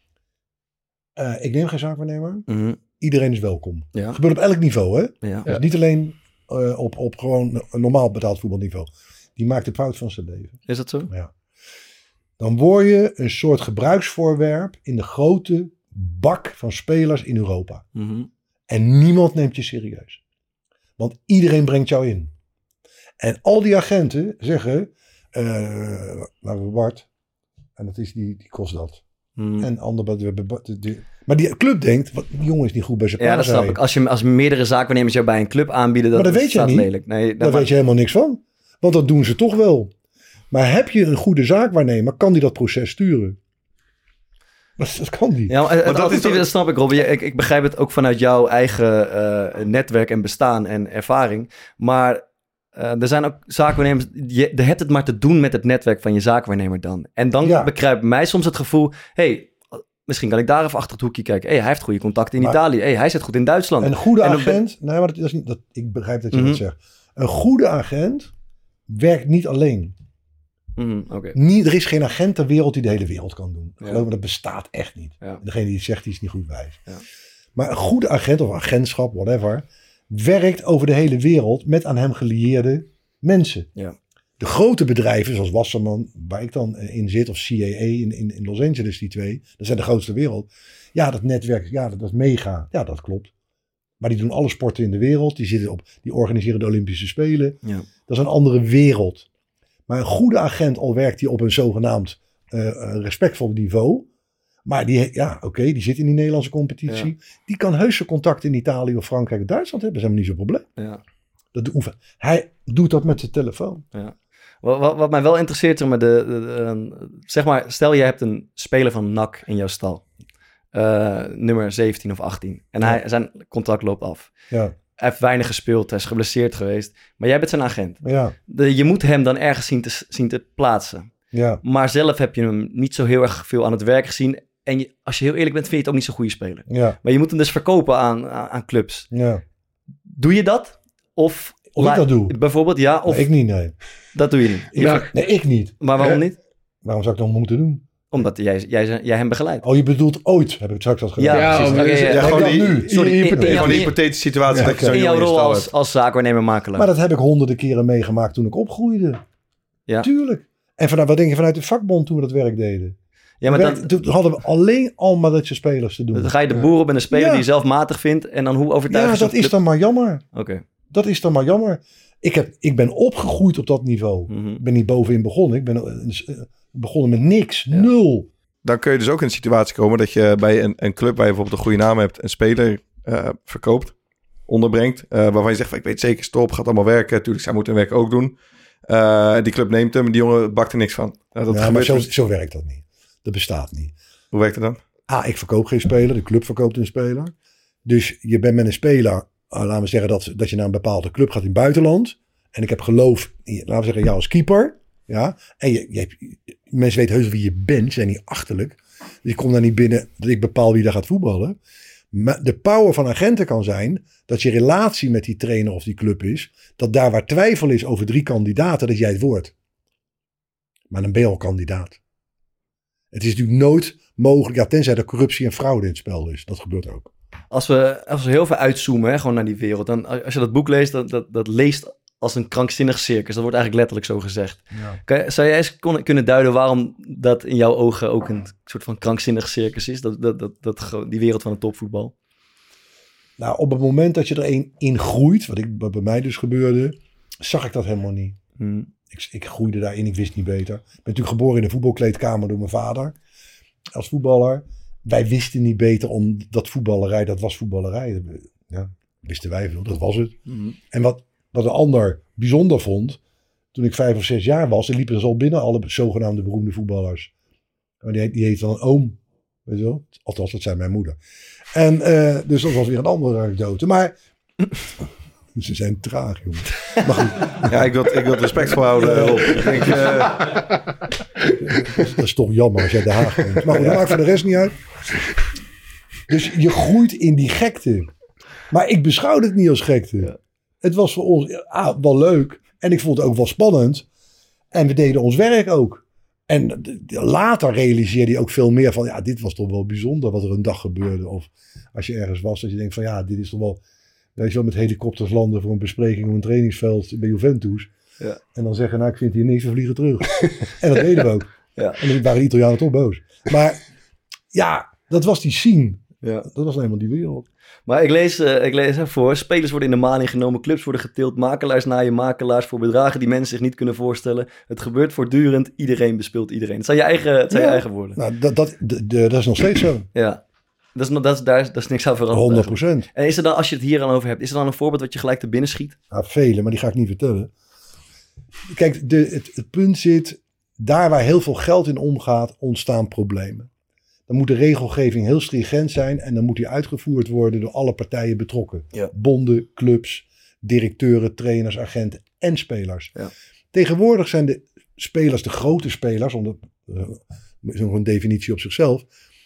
Uh, ik neem geen zaakwaarnemer. Mm-hmm. Iedereen is welkom. Ja. Dat gebeurt op elk niveau, hè? Ja. Dus niet alleen uh, op, op gewoon een normaal betaald voetbalniveau. Die maakt de fout van zijn leven. Is dat zo? Ja. Dan word je een soort gebruiksvoorwerp in de grote bak van spelers in Europa. Mm-hmm. En niemand neemt je serieus. Want iedereen brengt jou in. En al die agenten zeggen... uh, nou, Bart. En dat is die, die kost dat. Hmm. En ander, maar die club denkt, wat, die jongen is niet goed bij zijn Ja, dat snap ik. Als, je, als meerdere zaakwaarnemers jou bij een club aanbieden, dat, maar dat weet je niet. lelijk. Nee, Daar weet je helemaal niks van. Want dat doen ze toch wel. Maar heb je een goede zaakwaarnemer, kan die dat proces sturen? Dat, dat kan die. Ja, maar het, maar dat, is toch... dat snap ik, Robbie. Ik, ik begrijp het ook vanuit jouw eigen uh, netwerk en bestaan en ervaring. Maar uh, er zijn ook zaakwaarnemers... Je, je hebt het maar te doen met het netwerk van je zaakwaarnemer dan. En dan ja. bekruipt mij soms het gevoel... Hey, misschien kan ik daar even achter het hoekje kijken. Hey, hij heeft goede contacten in maar, Italië. Hey, hij zit goed in Duitsland. Een goede en agent... Ben... Nee, maar dat is niet, dat, ik begrijp dat je mm-hmm. dat zegt. Een goede agent werkt niet alleen. Mm, okay. niet, er is geen agent ter wereld die de hele wereld kan doen. Ja. Geloof me, dat bestaat echt niet. Ja. Degene die het zegt, die is niet goed wijs. Ja. Maar een goede agent of agentschap, whatever... werkt over de hele wereld met aan hem gelieerde mensen. Ja. De grote bedrijven, zoals Wasserman, waar ik dan in zit... of C A A in, in, in Los Angeles, die twee... dat zijn de grootste wereld. Ja, dat netwerk, ja, dat, dat is mega. Ja, dat klopt. Maar die doen alle sporten in de wereld. Die, zitten op, die organiseren de Olympische Spelen. Ja. Dat is een andere wereld. Maar een goede agent, al werkt hij op een zogenaamd uh, respectvol niveau. Maar die, ja, oké, okay, die zit in die Nederlandse competitie. Ja. Die kan heuse contacten in Italië of Frankrijk of Duitsland hebben. Dat is helemaal niet zo'n probleem. Ja. Dat doen, hij doet dat met zijn telefoon. Ja. Wat, wat, wat mij wel interesseert, maar de, de, de, de, zeg maar, stel je hebt een speler van N A C in jouw stal. Uh, nummer zeventien of achttien. En ja. hij, zijn contract loopt af. Ja. Hij heeft weinig gespeeld, hij is geblesseerd geweest. Maar jij bent zijn agent. Ja. De, je moet hem dan ergens zien te, zien te plaatsen. Ja. Maar zelf heb je hem niet zo heel erg veel aan het werk gezien. En je, als je heel eerlijk bent, vind je het ook niet zo'n goede speler. Ja. Maar je moet hem dus verkopen aan, aan, aan clubs. Ja. Doe je dat? Of, of ik dat doe? Bijvoorbeeld, ja. Of, nee, ik niet, nee. Dat doe je niet? Je ja, ver... Nee, ik niet. Maar waarom niet? Waarom zou ik dat moeten doen? Omdat jij, jij, jij hem begeleidt. Oh, je bedoelt ooit, heb ik straks al gedaan. Ja, ja, precies. Okay, ja, ja, gewoon die, nu. Sorry, in, in, in, gewoon die hypothetische situatie. Ja, dat okay. je In jouw rol als, als zaakwaarnemer makelaar. Maar dat heb ik honderden keren meegemaakt toen ik opgroeide. Ja. Tuurlijk. En vanuit, wat denk je vanuit de vakbond toen we dat werk deden? Ja, maar werk, dan, toen hadden we alleen al Madridse spelers te doen. Dan ga je de boer op en een speler ja. die je zelf matig vindt. En dan hoe overtuig je Ja, dat is dan maar jammer. Oké. Okay. Dat is dan maar jammer. Ik, heb, ik ben opgegroeid op dat niveau. Mm-hmm. Ik ben niet bovenin begonnen. Ik ben uh, begonnen met niks. Ja. Nul. Dan kun je dus ook in een situatie komen dat je bij een, een club waar je bijvoorbeeld een goede naam hebt, een speler uh, verkoopt, onderbrengt, uh, waarvan je zegt van ik weet zeker, stop, gaat allemaal werken. Tuurlijk, zij moeten hun werk ook doen. Uh, die club neemt hem en die jongen bakt er niks van. Uh, dat ja, maar zo, zo werkt dat niet. Dat bestaat niet. Hoe werkt het dan? Ah, ik verkoop geen speler. De club verkoopt een speler. Dus je bent met een speler, uh, laten we zeggen dat, dat je naar een bepaalde club gaat in het buitenland. En ik heb geloof, laten we zeggen, jou als keeper. Ja, en je, je hebt, mensen weten heus wie je bent, ze zijn niet achterlijk. Dus ik kom daar niet binnen dat ik bepaal wie daar gaat voetballen. Maar de power van agenten kan zijn dat je relatie met die trainer of die club is, dat daar waar twijfel is over drie kandidaten, dat jij het wordt. Maar dan ben je al kandidaat. Het is natuurlijk nooit mogelijk, ja, tenzij er corruptie en fraude in het spel is. Dat gebeurt ook. Als we, als we heel veel uitzoomen, hè, gewoon naar die wereld, dan als je dat boek leest, dat, dat, dat leest als een krankzinnig circus. Dat wordt eigenlijk letterlijk zo gezegd. Ja. Kan, zou jij eens kon, kunnen duiden waarom dat in jouw ogen ook een soort van krankzinnig circus is? Dat, dat, dat, dat, die wereld van het topvoetbal. Nou, op het moment dat je er een in groeit, wat, ik, wat bij mij dus gebeurde, zag ik dat helemaal niet. Hmm. Ik, ik groeide daarin, ik wist niet beter. Ik ben natuurlijk geboren in een voetbalkleedkamer door mijn vader. Als voetballer. Wij wisten niet beter om dat voetballerij, dat was voetballerij. Ja, wisten wij veel, dat was het. Hmm. En wat... Wat een ander bijzonder vond, toen ik vijf of zes jaar was, en liepen er al binnen alle zogenaamde beroemde voetballers. Die, die heet dan een oom, weet je wel? Althans, dat zei mijn moeder. En uh, dus dat was weer een andere anekdote. Maar ze zijn traag, jongen. Maar goed. Ja, ik wil, ik wil het respect voor houden. Rob. Ik denk, uh... dat is toch jammer als jij de Haag komt. Maar goed, dat maakt voor de rest niet uit. Dus je groeit in die gekte. Maar ik beschouwde het niet als gekte. Ja. Het was voor ons ah, wel leuk. En ik vond het ook wel spannend. En we deden ons werk ook. En de, de, later realiseerde je ook veel meer van... ja, dit was toch wel bijzonder wat er een dag gebeurde. Of als je ergens was, dat je denkt van... ja, dit is toch wel... weet je wel, met helikopters landen voor een bespreking op een trainingsveld bij Juventus. Ja. En dan zeggen, nou, ik vind hier niks, we vliegen terug. En dat deden we ook. Ja. En dan waren de Italianen toch boos. Maar ja, dat was die scene. Ja. Dat was helemaal die wereld. Maar ik lees, uh, ik lees voor, spelers worden in de maling genomen, clubs worden getild, makelaars naaien makelaars voor bedragen die mensen zich niet kunnen voorstellen. Het gebeurt voortdurend, iedereen bespeelt iedereen. Het zijn je eigen, het zijn ja. je eigen woorden. Nou, dat, dat, de, de, dat is nog steeds zo. Ja. Dat is, dat is, daar, is, dat is niks aan veranderd. honderd procent. En is er dan, als je het hier aan over hebt, is er dan een voorbeeld wat je gelijk te binnen schiet? Nou, vele, maar die ga ik niet vertellen. Kijk, de, het, het punt zit, daar waar heel veel geld in omgaat, ontstaan problemen. Dan moet de regelgeving heel stringent zijn en dan moet die uitgevoerd worden door alle partijen betrokken. Ja. Bonden, clubs, directeuren, trainers, agenten en spelers. Ja. Tegenwoordig zijn de spelers, de grote spelers, onder uh, een definitie op zichzelf,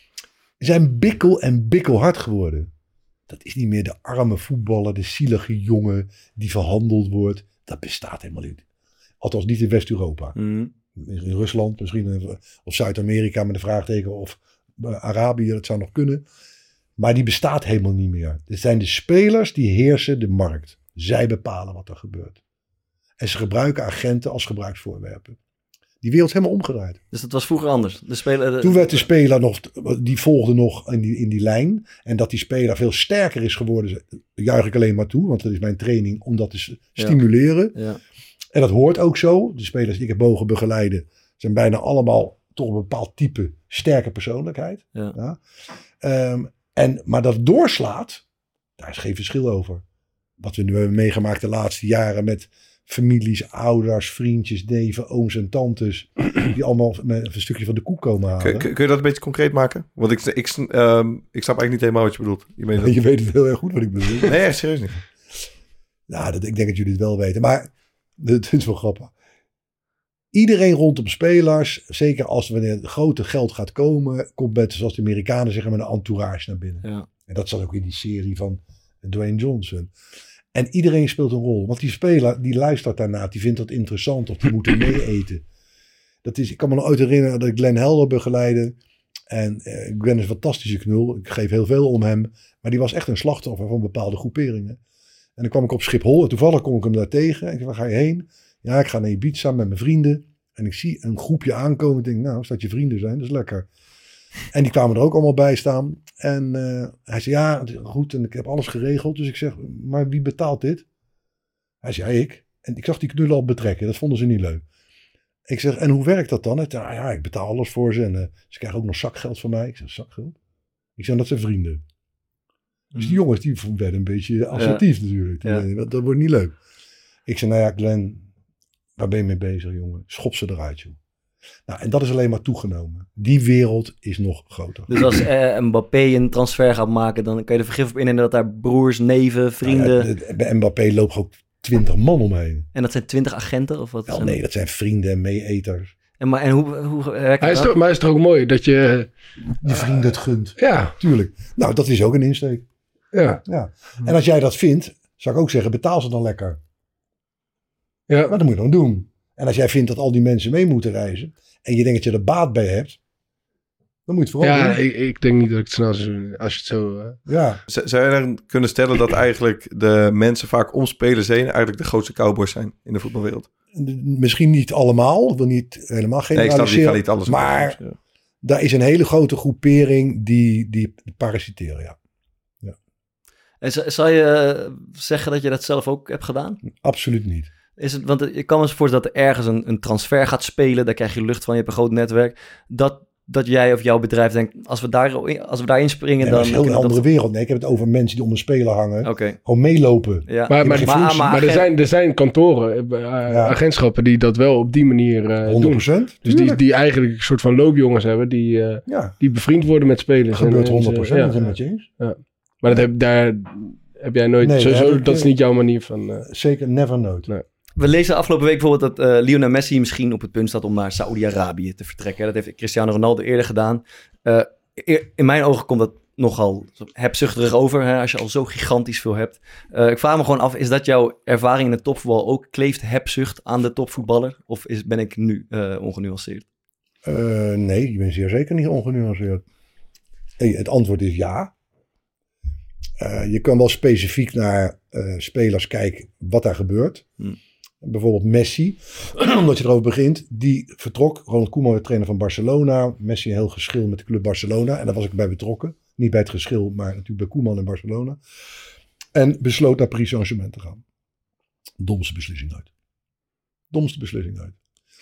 zijn bikkel en bikkelhard geworden. Dat is niet meer de arme voetballer, de zielige jongen die verhandeld wordt. Dat bestaat helemaal niet. Althans niet in West-Europa. Mm. In Rusland misschien, of Zuid-Amerika met een vraagteken, of Arabië, dat zou nog kunnen. Maar die bestaat helemaal niet meer. Het zijn de spelers die heersen de markt. Zij bepalen wat er gebeurt. En ze gebruiken agenten als gebruiksvoorwerpen. Die wereld is helemaal omgedraaid. Dus dat was vroeger anders? De speler, de... Toen werd de speler nog, die volgde nog in die, in die lijn. En dat die speler veel sterker is geworden, juich ik alleen maar toe. Want dat is mijn training om dat te stimuleren. Ja. Ja. En dat hoort ook zo. De spelers die ik heb mogen begeleiden zijn bijna allemaal toch een bepaald type sterke persoonlijkheid. Ja. Ja. Um, en, maar dat doorslaat, daar is geen verschil over. Wat we nu hebben meegemaakt de laatste jaren met families, ouders, vriendjes, neven, ooms en tantes. Die allemaal met een stukje van de koek komen halen. Kun, kun, kun je dat een beetje concreet maken? Want ik, ik, um, ik snap eigenlijk niet helemaal wat je bedoelt. Je, dat... je weet het heel erg goed wat ik bedoel. Nee, echt serieus niet. Nou, dat, ik denk dat jullie het wel weten. Maar het is wel grappig. Iedereen rondom spelers, zeker als wanneer het grote geld gaat komen, komt met, zoals de Amerikanen zeggen, met een entourage naar binnen. Ja. En dat zat ook in die serie van Dwayne Johnson. En iedereen speelt een rol. Want die speler, die luistert daarna, die vindt dat interessant of die moet er mee eten. Dat is, ik kan me nog ooit herinneren dat ik Glenn Helder begeleidde. En uh, Glenn is een fantastische knul. Ik geef heel veel om hem. Maar die was echt een slachtoffer van bepaalde groeperingen. En dan kwam ik op Schiphol en toevallig kom ik hem daar tegen. En ik zei, waar ga je heen? Ja, ik ga naar Ibiza met mijn vrienden. En ik zie een groepje aankomen. Ik denk, nou, als dat je vrienden zijn, dat is lekker. En die kwamen er ook allemaal bij staan. En uh, hij zei, ja, goed, en ik heb alles geregeld. Dus ik zeg, maar wie betaalt dit? Hij zei, ja, ik. En ik zag die knullen al betrekken. Dat vonden ze niet leuk. Ik zeg, en hoe werkt dat dan? Hij zei, ja, ik betaal alles voor ze. En uh, ze krijgen ook nog zakgeld van mij. Ik zeg, zakgeld? Ik zeg, dat zijn vrienden. Mm. Dus die jongens, die werden een beetje assertief ja. natuurlijk. Ja. Dat, dat wordt niet leuk. Ik zei, nou ja, Glenn, waar ben je mee bezig, jongen? Schop ze eruit, joh. Nou, en dat is alleen maar toegenomen. Die wereld is nog groter. Dus als uh, Mbappé een transfer gaat maken, dan kan je er vergif op innemen dat daar broers, neven, vrienden... Nou ja, bij Mbappé loopt ook twintig man omheen. En dat zijn twintig agenten? Of wat? Wel, nee, dat zijn vrienden en mee-eters. En, maar, en hoe, hoe werkt hij is toch, maar is het toch ook mooi dat je... Je vrienden het gunt. Ja. Tuurlijk. Nou, dat is ook een insteek. Ja. ja. En als jij dat vindt, zou ik ook zeggen, betaal ze dan lekker. Ja. Maar dat moet je dan doen. En als jij vindt dat al die mensen mee moeten reizen en je denkt dat je er baat bij hebt, dan moet je het vooral ja, doen. Ik, ik denk niet dat ik het snel zou doen als je het zo... Uh... Ja. Z- zou je dan kunnen stellen dat eigenlijk de mensen vaak om spelers heen eigenlijk de grootste cowboys zijn in de voetbalwereld? Misschien niet allemaal, ik wil niet helemaal generaliseren, nee, niet alles maar ja. Daar is een hele grote groepering die, die parasiteren, ja. ja. En z- zou je zeggen dat je dat zelf ook hebt gedaan? Absoluut niet. Is het, want ik kan me eens voorstellen dat er ergens een, een transfer gaat spelen. Daar krijg je lucht van, je hebt een groot netwerk. Dat, dat jij of jouw bedrijf denkt, als we, daar, als we daarin springen... Nee, dan dat is heel een andere dat... wereld. Nee, ik heb het over mensen die om een speler hangen. Okay. Gewoon meelopen. Ja. Maar, maar, maar, maar, maar er, zijn, er zijn kantoren, uh, ja. agentschappen die dat wel op die manier uh, honderd procent, doen. Dus die, die eigenlijk een soort van loopjongens hebben die, uh, ja. die bevriend worden met spelers. Dat gebeurt honderd procent, dat zijn met je eens. Ja. Maar dat heb, daar heb jij nooit... Nee, sowieso, ik, dat is niet jouw manier van... Uh, zeker, never nooit. Nee. We lezen afgelopen week bijvoorbeeld dat uh, Lionel Messi misschien op het punt staat om naar Saoedi-Arabië te vertrekken. Dat heeft Cristiano Ronaldo eerder gedaan. Uh, in mijn ogen komt dat nogal hebzuchtig over, hè, als je al zo gigantisch veel hebt. Uh, ik vraag me gewoon af, is dat jouw ervaring in het topvoetbal ook? Kleeft hebzucht aan de topvoetballer? Of is, ben ik nu uh, ongenuanceerd? Uh, nee, ik ben zeer zeker niet ongenuanceerd. Hey, het antwoord is ja. Uh, je kan wel specifiek naar uh, spelers kijken wat daar gebeurt. Hmm. Bijvoorbeeld Messi, omdat je erover begint, die vertrok. Ronald Koeman werd trainer van Barcelona. Messi een heel geschil met de club Barcelona. En daar was ik bij betrokken. Niet bij het geschil, maar natuurlijk bij Koeman in Barcelona. En besloot naar Paris Saint-Germain te gaan. Domste beslissing uit. Domste beslissing uit.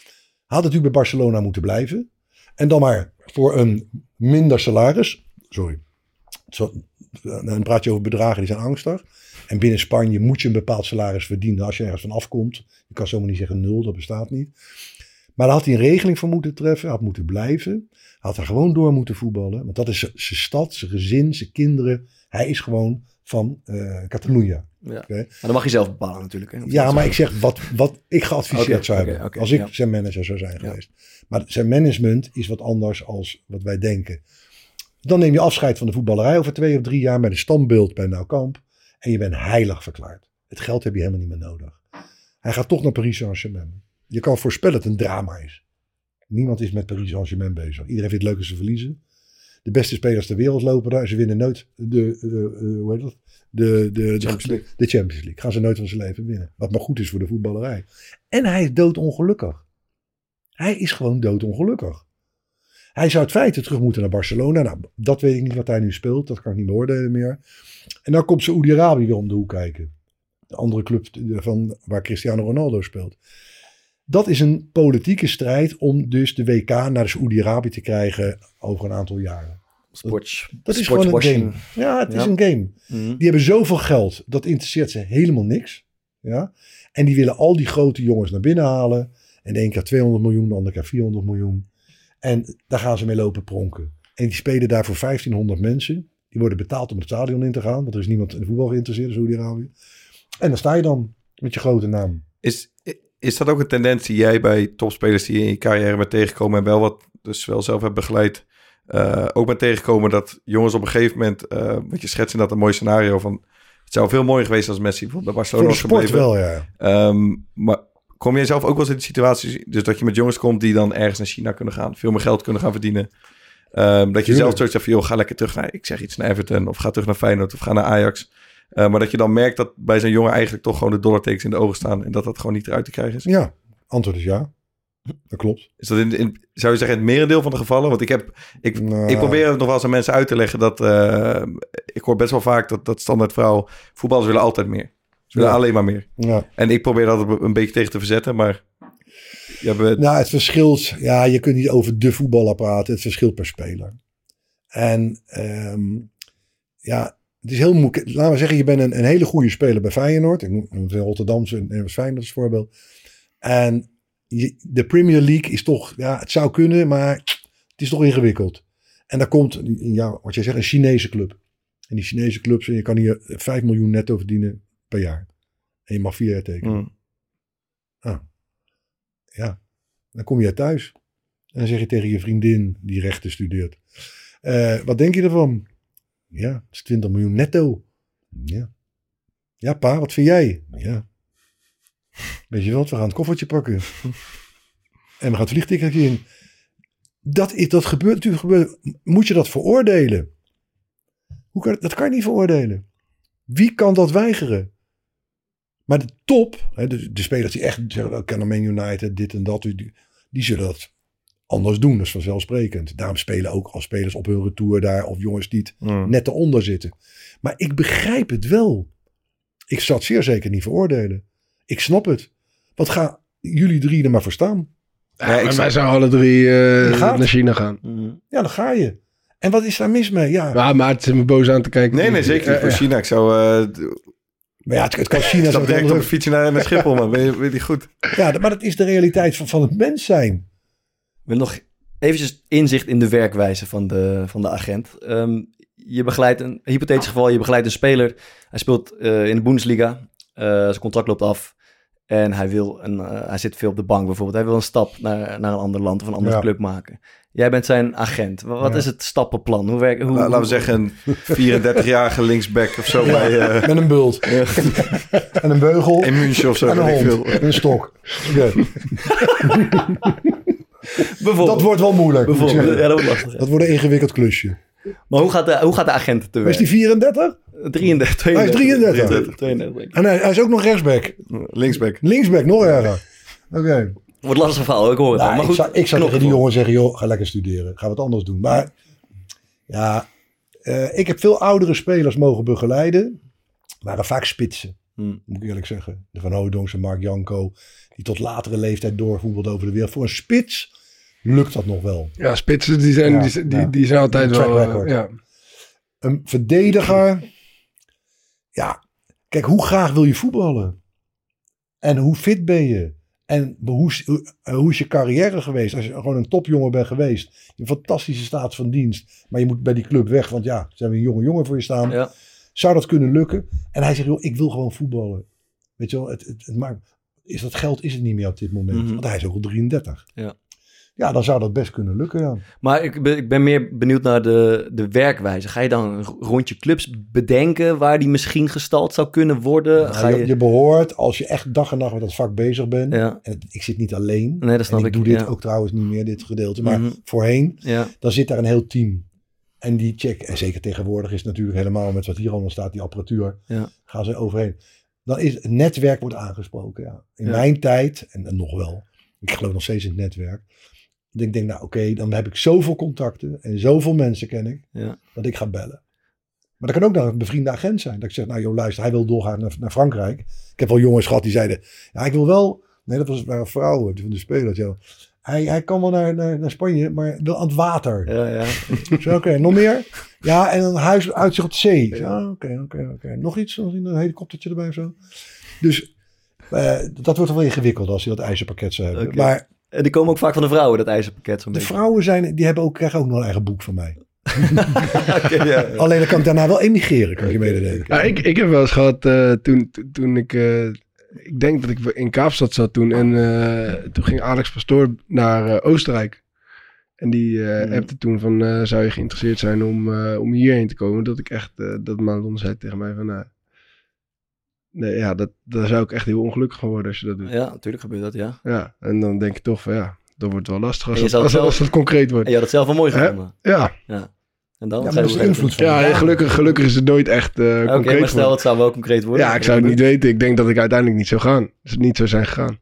Had natuurlijk bij Barcelona moeten blijven. En dan maar voor een minder salaris. Sorry. Zo, dan praat je over bedragen die zijn angstig. En binnen Spanje moet je een bepaald salaris verdienen als je ergens van afkomt. Je kan zomaar niet zeggen nul, dat bestaat niet. Maar daar had hij een regeling voor moeten treffen. Hij had moeten blijven. Hij had er gewoon door moeten voetballen. Want dat is zijn stad, zijn gezin, zijn kinderen. Hij is gewoon van uh, Catalonië. Ja. Okay. Maar dan mag je zelf bepalen natuurlijk. Hè? Ja, maar ik zeg wat, wat ik geadviseerd okay, zou hebben. Okay, okay, als ik ja. zijn manager zou zijn geweest. Ja. Maar zijn management is wat anders als wat wij denken. Dan neem je afscheid van de voetballerij over twee of drie jaar met een standbeeld bij Nou Camp. En je bent heilig verklaard. Het geld heb je helemaal niet meer nodig. Hij gaat toch naar Paris Saint-Germain. Je kan voorspellen dat het een drama is. Niemand is met Paris Saint-Germain bezig. Iedereen vindt het leuk als ze verliezen. De beste spelers ter wereld lopen daar. Ze winnen nooit de, de, uh, hoe heet dat? De, de, Champions de, de Champions League. Gaan ze nooit van zijn leven winnen. Wat maar goed is voor de voetballerij. En hij is doodongelukkig. Hij is gewoon doodongelukkig. Hij zou het feite terug moeten naar Barcelona. Nou, dat weet ik niet wat hij nu speelt. Dat kan ik niet meer oordelen meer. En dan komt Saoedi-Arabië weer om de hoek kijken. De andere club van waar Cristiano Ronaldo speelt. Dat is een politieke strijd om dus de W K naar de Saoedi-Arabië te krijgen over een aantal jaren. Sports, dat dat is gewoon een game. Ja, het ja. is een game. Mm-hmm. Die hebben zoveel geld. Dat interesseert ze helemaal niks. Ja? En die willen al die grote jongens naar binnen halen. En de een keer tweehonderd miljoen, de andere keer vierhonderd miljoen. En daar gaan ze mee lopen pronken. En die spelen daar voor vijftienhonderd mensen. Die worden betaald om het stadion in te gaan. Want er is niemand in de voetbal geïnteresseerd in Saoedi-Arabië. En dan sta je dan met je grote naam. Is, is dat ook een tendens die jij bij topspelers die in je carrière bent tegengekomen en wel wat dus wel zelf hebt begeleid, uh, ook bent tegengekomen dat jongens op een gegeven moment, uh, wat je schetst in dat een mooi scenario van, het zou veel mooier geweest als Messi bijvoorbeeld bij Barcelona was gebleven. Voor de sport wel, ja. Um, maar kom jij zelf ook wel eens in die situatie, dus dat je met jongens komt die dan ergens naar China kunnen gaan, veel meer geld kunnen gaan verdienen. Um, dat je zelf zoiets zegt van, joh, ga lekker terug naar, ik zeg iets naar Everton, of ga terug naar Feyenoord, of ga naar Ajax. Uh, maar dat je dan merkt dat bij zo'n jongen eigenlijk toch gewoon de dollartekens in de ogen staan en dat dat gewoon niet eruit te krijgen is. Ja, antwoord is ja. Dat klopt. Is dat in, in zou je zeggen in het merendeel van de gevallen? Want ik heb, ik, nou, ik probeer het nog wel eens aan mensen uit te leggen dat, uh, ik hoor best wel vaak dat, dat standaard vrouw, voetballers willen altijd meer. Ze willen ja. alleen maar meer. Ja. En ik probeer dat een beetje tegen te verzetten, maar... Ja, we... Nou, het verschilt... Ja, je kunt niet over de voetballer praten. Het verschilt per speler. En um, ja, het is heel moeilijk. Laten we zeggen, je bent een, een hele goede speler bij Feyenoord. Ik noem het Rotterdamse en Feyenoord als voorbeeld. En je, de Premier League is toch... Ja, het zou kunnen, maar het is toch ingewikkeld. En daar komt, ja, wat jij zegt, een Chinese club. En die Chinese clubs, je kan hier vijf miljoen netto verdienen per jaar. En je mag vier jaar tekenen. Mm. Ah. Ja, dan kom je thuis. En dan zeg je tegen je vriendin die rechten studeert. Uh, wat denk je ervan? Ja, het is twintig miljoen netto. Ja. Ja, pa, wat vind jij? Ja. Weet je wat, we gaan het koffertje pakken. En we gaan het vliegticketje in. Dat, is, dat gebeurt natuurlijk. Gebeurt. Moet je dat veroordelen? Hoe kan, dat kan je niet veroordelen. Wie kan dat weigeren? Maar de top, hè, de, de spelers die echt zeggen, oh, Man United, dit en dat, die, die zullen dat anders doen. Dat is vanzelfsprekend. Daarom spelen ook als spelers op hun retour daar, of jongens die het mm. net eronder zitten. Maar ik begrijp het wel. Ik zal het zeer zeker niet veroordelen. Ik snap het. Wat gaan jullie drie er maar voor staan? Ja, ja, wij zouden alle drie uh, naar China gaan. Mm. Ja, dan ga je. En wat is daar mis mee? Ja, ja maar het is me boos aan te kijken. Nee, nee, zeker niet voor uh, China. Ik zou... Uh, Maar ja, het, het kan China zo direct op een fietsje naar, naar Schiphol, man. Ben je, ben je goed? Ja, maar dat is de realiteit van, van het mens zijn. Ik wil nog eventjes inzicht in de werkwijze van de, van de agent. Um, je begeleidt een hypothetisch geval, je begeleidt een speler. Hij speelt uh, in de Bundesliga. Uh, zijn contract loopt af. En hij, wil een, uh, hij zit veel op de bank bijvoorbeeld. Hij wil een stap naar, naar een ander land of een andere ja. club maken. Jij bent zijn agent. Wat ja. is het stappenplan? Hoe werkt, hoe, La, laten we zeggen een vierendertigjarige linksback of zo. Ja. Bij, uh... Met een bult. Ja. En een beugel. In München of zo. En een hond. En een stok. Okay. Dat wordt wel moeilijk. Ja, dat wordt lastig. Dat wordt een ingewikkeld klusje. Maar hoe gaat de, hoe gaat de agent te werk? Is die vierendertig? drieëndertig, tweeëndertig. Hij is drieëndertig. drieëndertig, tweeëndertig. En hij, hij is ook nog rechtsback. Linksback. Linksback, nog erger. Oké. Okay. Wordt lastig verhaal, ik hoor het. Nou, maar goed, ik zou, ik zou tegen die jongen zeggen, joh, ga lekker studeren. Ga wat anders doen. Maar ja, Uh, ik heb veel oudere spelers mogen begeleiden. Waren vaak spitsen. Hmm. Moet ik eerlijk zeggen. De Van Hooijdonks en Mark Janko. Die tot latere leeftijd doorvoetbalden over de wereld. Voor een spits lukt dat nog wel. Ja, spitsen die zijn, ja, die, die, ja. die zijn altijd wel... Uh, ja. Een verdediger. Ja, kijk, hoe graag wil je voetballen? En hoe fit ben je? En hoe, hoe, hoe is je carrière geweest? Als je gewoon een topjongen bent geweest. Een fantastische staat van dienst. Maar je moet bij die club weg. Want ja, ze hebben een jonge jongen voor je staan. Ja. Zou dat kunnen lukken? En hij zegt, joh, ik wil gewoon voetballen. Weet je wel, het, het, het maakt, is dat geld is het niet meer op dit moment. Mm-hmm. Want hij is ook al drieëndertig. Ja. Ja, dan zou dat best kunnen lukken, ja. Maar ik ben, ik ben meer benieuwd naar de, de werkwijze. Ga je dan een rondje clubs bedenken waar die misschien gestald zou kunnen worden? Ja, Ga je... je... je behoort, als je echt dag en nacht met dat vak bezig bent. Ja. En ik zit niet alleen. Nee, dat snap en ik. ik doe dit ja. ook trouwens niet meer, dit gedeelte. Maar mm-hmm. voorheen, ja. dan zit daar een heel team. En die check, en zeker tegenwoordig is het natuurlijk helemaal met wat hier allemaal staat, die apparatuur. Ja. Gaan ze overheen. Dan is het netwerk wordt aangesproken, ja. In ja. mijn tijd, en, en nog wel. Ik geloof nog steeds in het netwerk. Dat ik denk, nou oké, okay, dan heb ik zoveel contacten en zoveel mensen ken ik, ja. dat ik ga bellen. Maar dat kan ook nog een bevriende agent zijn. Dat ik zeg, nou joh, luister, hij wil doorgaan naar, naar Frankrijk. Ik heb wel jongens gehad die zeiden, ja ik wil wel, nee dat was waren vrouwen van de spelers. Ja. Hij, hij kan wel naar, naar, naar Spanje, maar wil aan het water. Ja, ja. Oké, okay, nog meer? Ja, en een huis uitzicht op zee. Ja, oké, oké, oké. Nog iets? Nog een helikoptertje erbij of zo? Dus uh, dat wordt wel ingewikkeld als je dat ijzerpakket zou hebben. Okay. Maar en die komen ook vaak van de vrouwen, dat ijzerpakket. Zo'n de beetje. vrouwen zijn, die hebben ook, krijgen ook nog een eigen boek van mij. okay, ja, ja. Alleen dan kan ik daarna wel emigreren, kan ik je mededelen. Ja, ik, ik heb wel eens gehad, uh, toen, toen ik... Uh, ik denk dat ik in Kaapstad zat toen. En uh, toen ging Alex Pastoor naar uh, Oostenrijk. En die uh, hmm. appte toen van... Uh, zou je geïnteresseerd zijn om, uh, om hierheen te komen? Dat ik echt... Uh, dat Madelon zei tegen mij van... Uh, nee, ja, dat, daar zou ik echt heel ongelukkig van worden als je dat doet. Ja, natuurlijk gebeurt dat, ja. Ja, en dan denk je toch van ja... Dat wordt wel lastig als, het, als, zelf, als het concreet wordt. En je had het zelf wel mooi gevonden. Ja. ja. En dan? Ja, maar dat is invloed van. Ja, gelukkig, gelukkig is het nooit echt uh, okay, concreet. Maar stel, het zou wel concreet worden. Ja, ik zou het niet weten. Ik denk dat ik uiteindelijk niet zou gaan. Dus het niet zou zijn gegaan.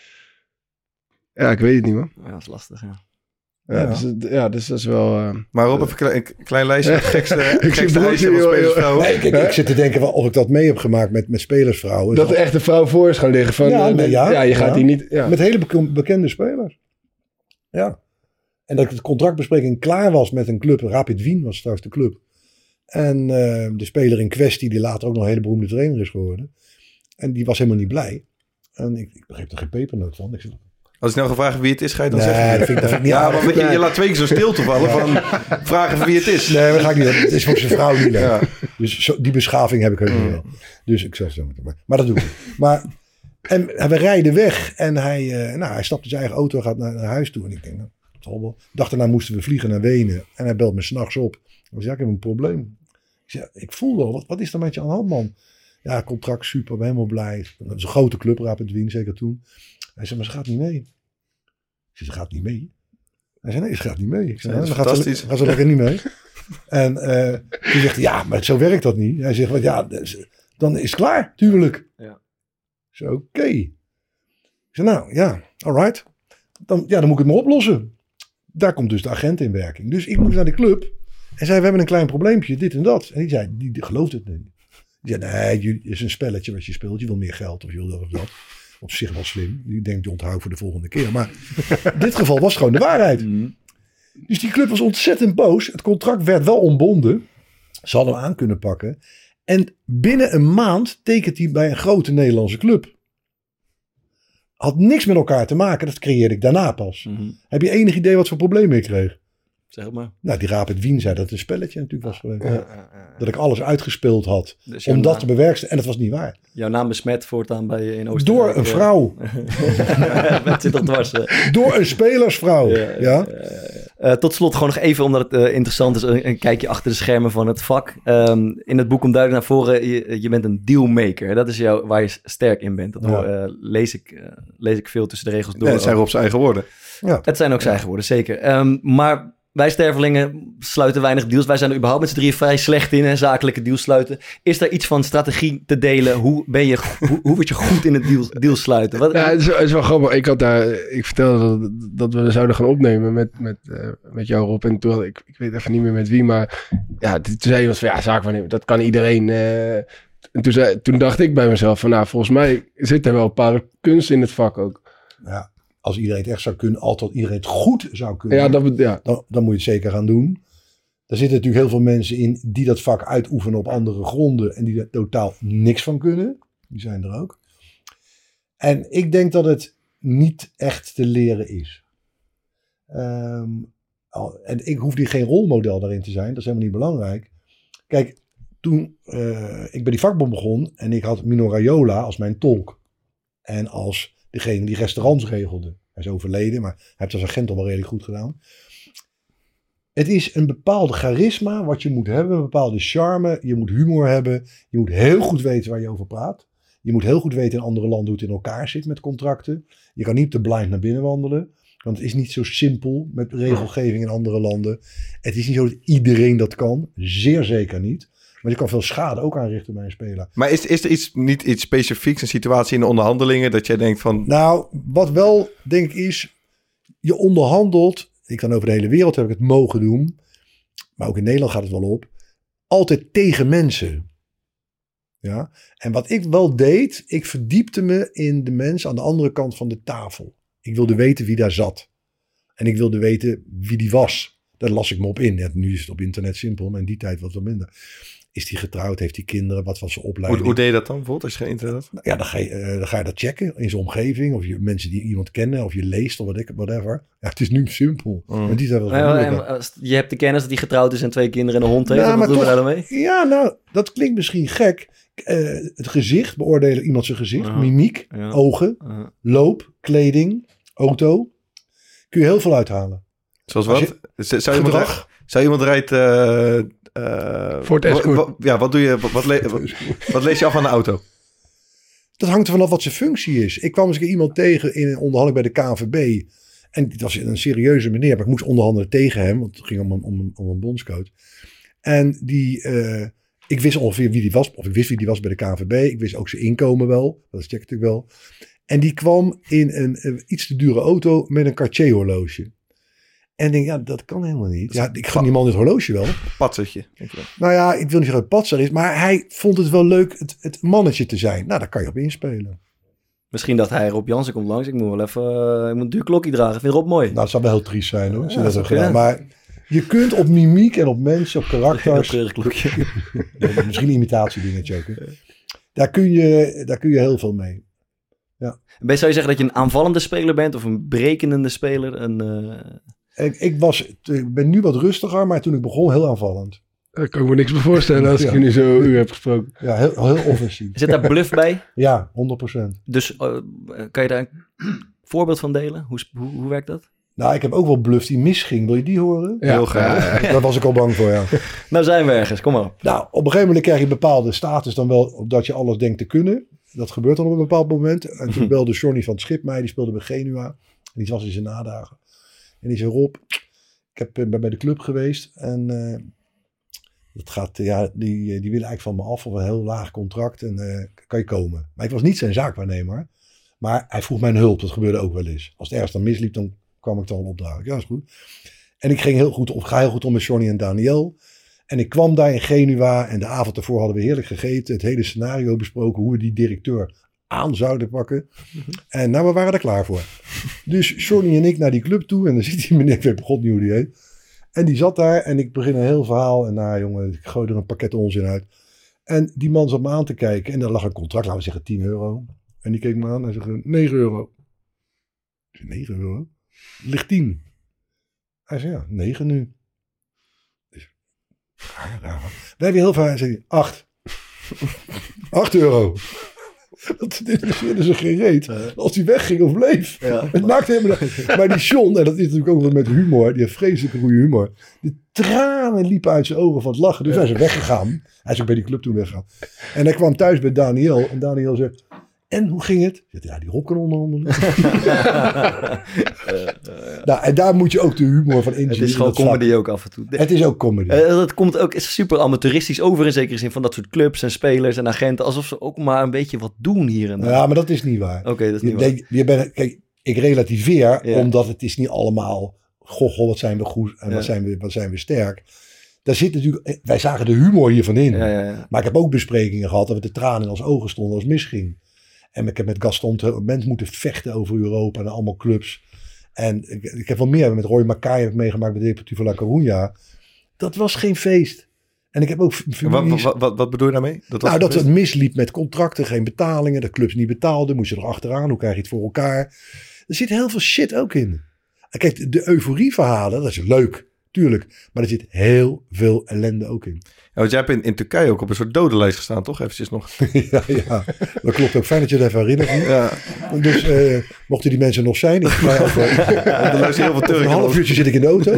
Ja, ik weet het niet, man. Ja, dat is lastig, ja. Ja, ja. Dus, ja dus dat is wel... Uh, maar Rob, even een klein lijstje. Het gekste, ik gekste lijstje van spelersvrouwen. Nee, ik, ik, ik zit te denken of ik dat mee heb gemaakt met, met spelersvrouwen. Dat er echt een vrouw voor is gaan liggen. Van, ja, uh, nee, ja, ja, je gaat ja. die niet... Ja. Met hele be- bekende spelers. Ja. En dat ik de contractbespreking klaar was met een club. Rapid Wien was trouwens de club. En uh, de speler in kwestie, die later ook nog een hele beroemde trainer is geworden. En die was helemaal niet blij. En ik, ik begreep er geen pepernoot van. Ik zei, als ik nou ga vragen wie het is, ga je dan nee, zeggen? Dat vind ik, dat vind ik niet ja, maar je, je laat twee keer zo stil te vallen van vragen wie het is. Nee, dat ga ik niet. Het is voor zijn vrouw niet leuk. Ja. Dus zo, die beschaving heb ik ook niet. Mm. Dus ik zeg zo. Maar dat doe ik. Maar en we rijden weg en hij, uh, nou, hij stapt in zijn eigen auto en gaat naar, naar huis toe. En ik denk, nou, wel. Dag daarna moesten we vliegen naar Wenen. En hij belt me 's nachts op. Ik zei, ja, ik heb een probleem. Ik zei, ik voel wel, wat, wat is er met je aan de hand, man? Ja, contract super, ben helemaal blij. Dat is een grote club, Rapid Wien, zeker toen. Hij zei, maar ze gaat niet mee. Ik zei, ze gaat niet mee? Hij zei, nee, ze gaat niet mee. Ik zei, nou, dan gaat ze, gaat ze lekker niet mee. En uh, toen zegt hij, ja, maar zo werkt dat niet. Hij zegt, want ja, dan is het klaar, tuurlijk. Ja. Zo, oké. Okay. Ik zei, nou, ja, alright. Dan, ja, dan moet ik het maar oplossen. Daar komt dus de agent in werking. Dus ik moest naar de club. En zei, we hebben een klein probleempje, dit en dat. En die zei, die, die gelooft het niet. Die zei, nee, het is een spelletje wat je speelt. Je wil meer geld of je wil dat of dat. Op zich wel slim. Die denkt, je onthoudt voor de volgende keer. Maar in dit geval was het gewoon de waarheid. Mm. Dus die club was ontzettend boos. Het contract werd wel ontbonden. Ze hadden hem aan kunnen pakken. En binnen een maand tekent hij bij een grote Nederlandse club. Had niks met elkaar te maken. Dat creëerde ik daarna pas. Mm-hmm. Heb je enig idee wat voor problemen ik kreeg? Zeg maar. Nou, die Rapid Wien zei dat het een spelletje natuurlijk was geweest. Ja, ja, ja. Dat ik alles uitgespeeld had dus om dat naam, te bewerkstelligen. En dat was niet waar. Jouw naam besmet voortaan bij in Oostenrijk. Door een vrouw. Met zit nog dwars. Door een spelersvrouw. Ja, ja. ja. Uh, tot slot gewoon nog even, omdat het uh, interessant is, een, een kijkje achter de schermen van het vak. Um, in het boek komt duidelijk naar voren, je, je bent een dealmaker. Dat is jou, waar je sterk in bent. Dat ja. hoor, uh, lees, ik, uh, lees ik veel tussen de regels door. Ja, het zijn Rob's eigen woorden. Ja. Het zijn ook zijn eigen woorden, zeker. Um, maar wij stervelingen sluiten weinig deals. Wij zijn er überhaupt met z'n drieën vrij slecht in, hè, zakelijke deals sluiten. Is er iets van strategie te delen? Hoe ben je, hoe, hoe word je goed in het deal, deal sluiten? Wat, ja, het is, het is wel grappig. Ik had daar, ik vertelde dat, dat we zouden gaan opnemen met, met, uh, met jou, Rob. En toen had ik, ik weet even niet meer met wie, maar ja, toen zei je was van ja, zaakwaarnemer, dat kan iedereen. Uh, en toen, zei, toen dacht ik bij mezelf van nou, volgens mij zit er wel een paar kunst in het vak ook. Ja. Als iedereen het echt zou kunnen, altijd iedereen het goed zou kunnen, ja, dat, ja. dan, dan moet je het zeker gaan doen. Er zitten natuurlijk heel veel mensen in die dat vak uitoefenen op andere gronden en die er totaal niks van kunnen. Die zijn er ook. En ik denk dat het niet echt te leren is. Um, en ik hoef die geen rolmodel daarin te zijn, dat is helemaal niet belangrijk. Kijk, toen uh, ik bij die vakbond begon en ik had Mino Raiola als mijn tolk en als degene die restaurants regelde. Hij is overleden, maar hij heeft als agent al wel redelijk goed gedaan. Het is een bepaalde charisma wat je moet hebben. Een bepaalde charme. Je moet humor hebben. Je moet heel goed weten waar je over praat. Je moet heel goed weten in andere landen hoe het in elkaar zit met contracten. Je kan niet te blind naar binnen wandelen. Want het is niet zo simpel met regelgeving in andere landen. Het is niet zo dat iedereen dat kan. Zeer zeker niet. Maar je kan veel schade ook aanrichten bij een speler. Maar is, is er iets, niet iets specifieks, een situatie in de onderhandelingen dat jij denkt van... Nou, wat wel denk ik is, je onderhandelt, ik kan over de hele wereld heb ik het mogen doen, maar ook in Nederland gaat het wel op, altijd tegen mensen. Ja? En wat ik wel deed, ik verdiepte me in de mensen aan de andere kant van de tafel. Ik wilde weten wie daar zat. En ik wilde weten wie die was. Daar las ik me op in. Ja, nu is het op internet simpel, maar in die tijd was het wat minder. Is die getrouwd? Heeft die kinderen? Wat was zijn opleiding? Hoe, hoe deed je dat dan bijvoorbeeld als je geen internet had? Ja, dan ga, je, uh, dan ga je dat checken in zijn omgeving. Of je mensen die iemand kennen. Of je leest of whatever. Ja, het is nu simpel. Mm. Maar die zijn wel ja, en, je hebt de kennis dat hij getrouwd is en twee kinderen en een hond heeft. Ja, wat doen we daar dan mee? Ja, nou, dat klinkt misschien gek. Uh, het gezicht, beoordelen iemand zijn gezicht. Uh-huh. Mimiek, ja. Ogen, uh-huh. Loop, kleding, auto. Kun je heel veel uithalen. Zoals wat? Je, zou, iemand rij, zou iemand rijdt... Uh, Uh, voor het escort. Wat, ja, wat doe je? Wat, wat, le, wat, wat lees je af aan de auto? Dat hangt er vanaf wat zijn functie is. Ik kwam eens een keer iemand tegen in een onderhandeling bij de K N V B. En het was een serieuze meneer, maar ik moest onderhandelen tegen hem. Want het ging om een, om, om een bondscoach. En die, uh, ik wist ongeveer wie die was. Of ik wist wie die was bij de K N V B. Ik wist ook zijn inkomen wel. Dat check ik natuurlijk wel. En die kwam in een, een iets te dure auto met een Cartier horloge. En ik denk, ja, dat kan helemaal niet. Ja, ik gun die man dit horloge wel. Patsertje. Nou ja, ik wil niet zeggen dat het patser is. Maar hij vond het wel leuk het, het mannetje te zijn. Nou, daar kan je op inspelen. Misschien dat hij Rob Jansen komt langs. Ik moet wel even uh, ik moet een duur klokje dragen. Ik vind Rob mooi. Nou, dat zou wel heel triest zijn hoor. Ja, dat dat gedaan. Maar je kunt op mimiek en op mensen, op karakters. Een klokje. Misschien een imitatiedingetje ook. Hè. Daar, kun je, daar kun je heel veel mee. Ja. Ben, zou je zeggen dat je een aanvallende speler bent of een berekenende speler? Een... Uh... Ik, ik, was, ik ben nu wat rustiger, maar toen ik begon heel aanvallend. Daar kan ik me niks meer voorstellen als ja. ik je nu zo u heb gesproken. Ja, heel, heel offensief. Zit daar bluff bij? Ja, honderd procent. Dus uh, kan je daar een voorbeeld van delen? Hoe, hoe, hoe werkt dat? Nou, ik heb ook wel bluff die misging. Wil je die horen? Ja. Heel graag. Ja, daar was ik al bang voor, ja. Nou zijn we ergens, kom maar op. Nou, op een gegeven moment krijg je een bepaalde status dan wel dat je alles denkt te kunnen. Dat gebeurt dan op een bepaald moment. En toen belde Johnny van het Schip mij, die speelde bij Genua. En die was in zijn nadagen. En die zei, Rob, ik heb, ben bij de club geweest en uh, dat gaat, ja, die, die willen eigenlijk van me af of een heel laag contract en uh, kan je komen. Maar ik was niet zijn zaakwaarnemer, maar hij vroeg mijn hulp, dat gebeurde ook wel eens. Als het ergens dan misliep, dan kwam ik dan opdragen. Ja, dat is goed. En ik ging heel goed op, ga heel goed om met Johnny en Daniel. En ik kwam daar in Genua en de avond ervoor hadden we heerlijk gegeten, het hele scenario besproken, hoe we die directeur aan zouden pakken. En nou, we waren er klaar voor. Dus Johnny en ik naar die club toe. En dan ziet die meneer, ik weet god niet hoe die heet. En die zat daar en ik begin een heel verhaal. En nou jongen, ik gooi er een pakket onzin uit. En die man zat me aan te kijken. En daar lag een contract, laten we zeggen tien euro. En die keek me aan en zei negen euro. Ik zei, negen euro? Het ligt tien. Hij zei, ja, negen nu. Dus, raar, raar. We hebben heel veel, hij zei, acht. acht euro. Dat interesseerde ze geen reet. Als die wegging of bleef. Ja. Het maakt helemaal... Maar die John, en dat is natuurlijk ook wel met humor. Die heeft vreselijke goede humor. De tranen liepen uit zijn ogen van het lachen. Dus ja. Hij is weggegaan. Hij is ook bij die club toen weggegaan. En hij kwam thuis bij Daniel. En Daniel zegt... En hoe ging het? Zegt, ja, die Rob kan onderhandelen. Nou, en daar moet je ook de humor van inzien. Het is gewoon comedy vlak. Ook af en toe. Het is ook comedy. Uh, het komt ook is super amateuristisch over in zekere zin van dat soort clubs en spelers en agenten. Alsof ze ook maar een beetje wat doen hier en daar. Ja, maar dat is niet waar. Oké, okay, dat is niet je, waar. Je, je bent, kijk, ik relativeer, ja. omdat het is niet allemaal... Goh, goh, wat zijn we goed en ja. wat, zijn we, wat zijn we sterk. Daar zit natuurlijk... Wij zagen de humor hiervan in. Ja, ja, ja. Maar ik heb ook besprekingen gehad dat we de tranen in ons ogen stonden als het misging. En ik heb met Gaston Terment moeten vechten over Europa en allemaal clubs. En ik, ik heb wel meer. Met Roy Mackay heb ik meegemaakt bij de Deportivo La Coruña. Dat was geen feest. En ik heb ook... Wat, wat, wat, wat bedoel je daarmee? Dat nou, dat het misliep met contracten, geen betalingen. De clubs niet betaalden. Moest je er achteraan. Hoe krijg je het voor elkaar? Er zit heel veel shit ook in. En kijk, de euforieverhalen, dat is leuk. Tuurlijk. Maar er zit heel veel ellende ook in. Ja, want jij hebt in, in Turkije ook op een soort dodenlijst gestaan, toch? Eventjes nog. ja, ja, dat klopt ook. Fijn dat je het even herinnert. Ja. Dus uh, mochten die mensen nog zijn. Ik ga dan luister je heel veel terug. Een half uurtje zit ik in de auto.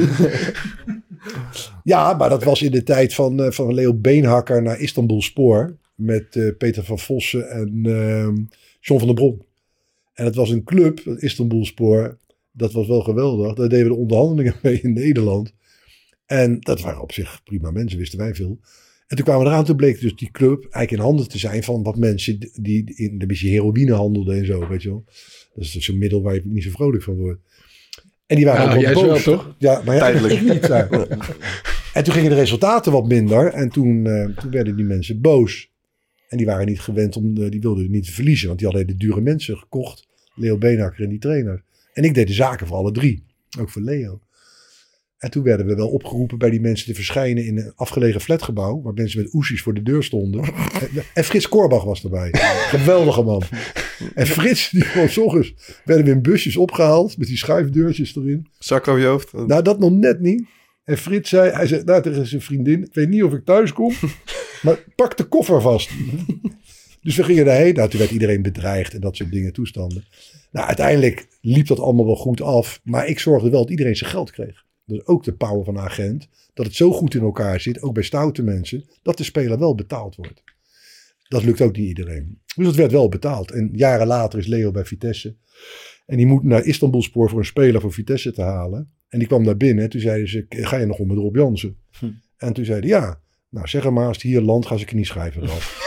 Ja, maar dat was in de tijd van, uh, van Leo Beenhakker naar Istanbul Spoor. Met uh, Peter van Vossen en uh, John van der Brom. En het was een club, het Istanbul Spoor. Dat was wel geweldig. Daar deden we de onderhandelingen mee in Nederland. En dat waren op zich prima mensen, wisten wij veel. En toen kwamen we eraan, toen bleek dus die club eigenlijk in handen te zijn van wat mensen die in een beetje heroïne handelden en zo, weet je wel. Dat is zo'n middel waar je niet zo vrolijk van wordt. En die waren ja, ook jij boos, wel, toch? Ja, maar ja, ik niet. Ja. En toen gingen de resultaten wat minder. En toen, uh, toen werden die mensen boos. En die waren niet gewend om, uh, die wilden niet verliezen. Want die hadden de dure mensen gekocht. Leo Beenhakker en die trainer. En ik deed de zaken voor alle drie. Ook voor Leo. En toen werden we wel opgeroepen bij die mensen te verschijnen in een afgelegen flatgebouw. Waar mensen met oesjes voor de deur stonden. En Frits Korbach was erbij. Geweldige man. En Frits, die gewoon 's ochtends werden we in busjes opgehaald. Met die schuifdeurtjes erin. Zak over je hoofd. Nou, dat nog net niet. En Frits zei, hij zei nou, tegen zijn vriendin. Ik weet niet of ik thuis kom. Maar pak de koffer vast. Dus we gingen daarheen. Nou, toen werd iedereen bedreigd en dat soort dingen, toestanden. Nou, uiteindelijk liep dat allemaal wel goed af. Maar ik zorgde wel dat iedereen zijn geld kreeg. Dus ook de power van een agent. Dat het zo goed in elkaar zit, ook bij stoute mensen, dat de speler wel betaald wordt. Dat lukt ook niet iedereen. Dus dat werd wel betaald. En jaren later is Leo bij Vitesse. En die moet naar Istanbulspoor voor een speler voor Vitesse te halen. En die kwam daar binnen. En toen zeiden ze, ga je nog om met Rob Jansen? Hm. En toen zei hij, ja. Nou, zeg maar, als het hier landt, gaan ze knieschijven eraf.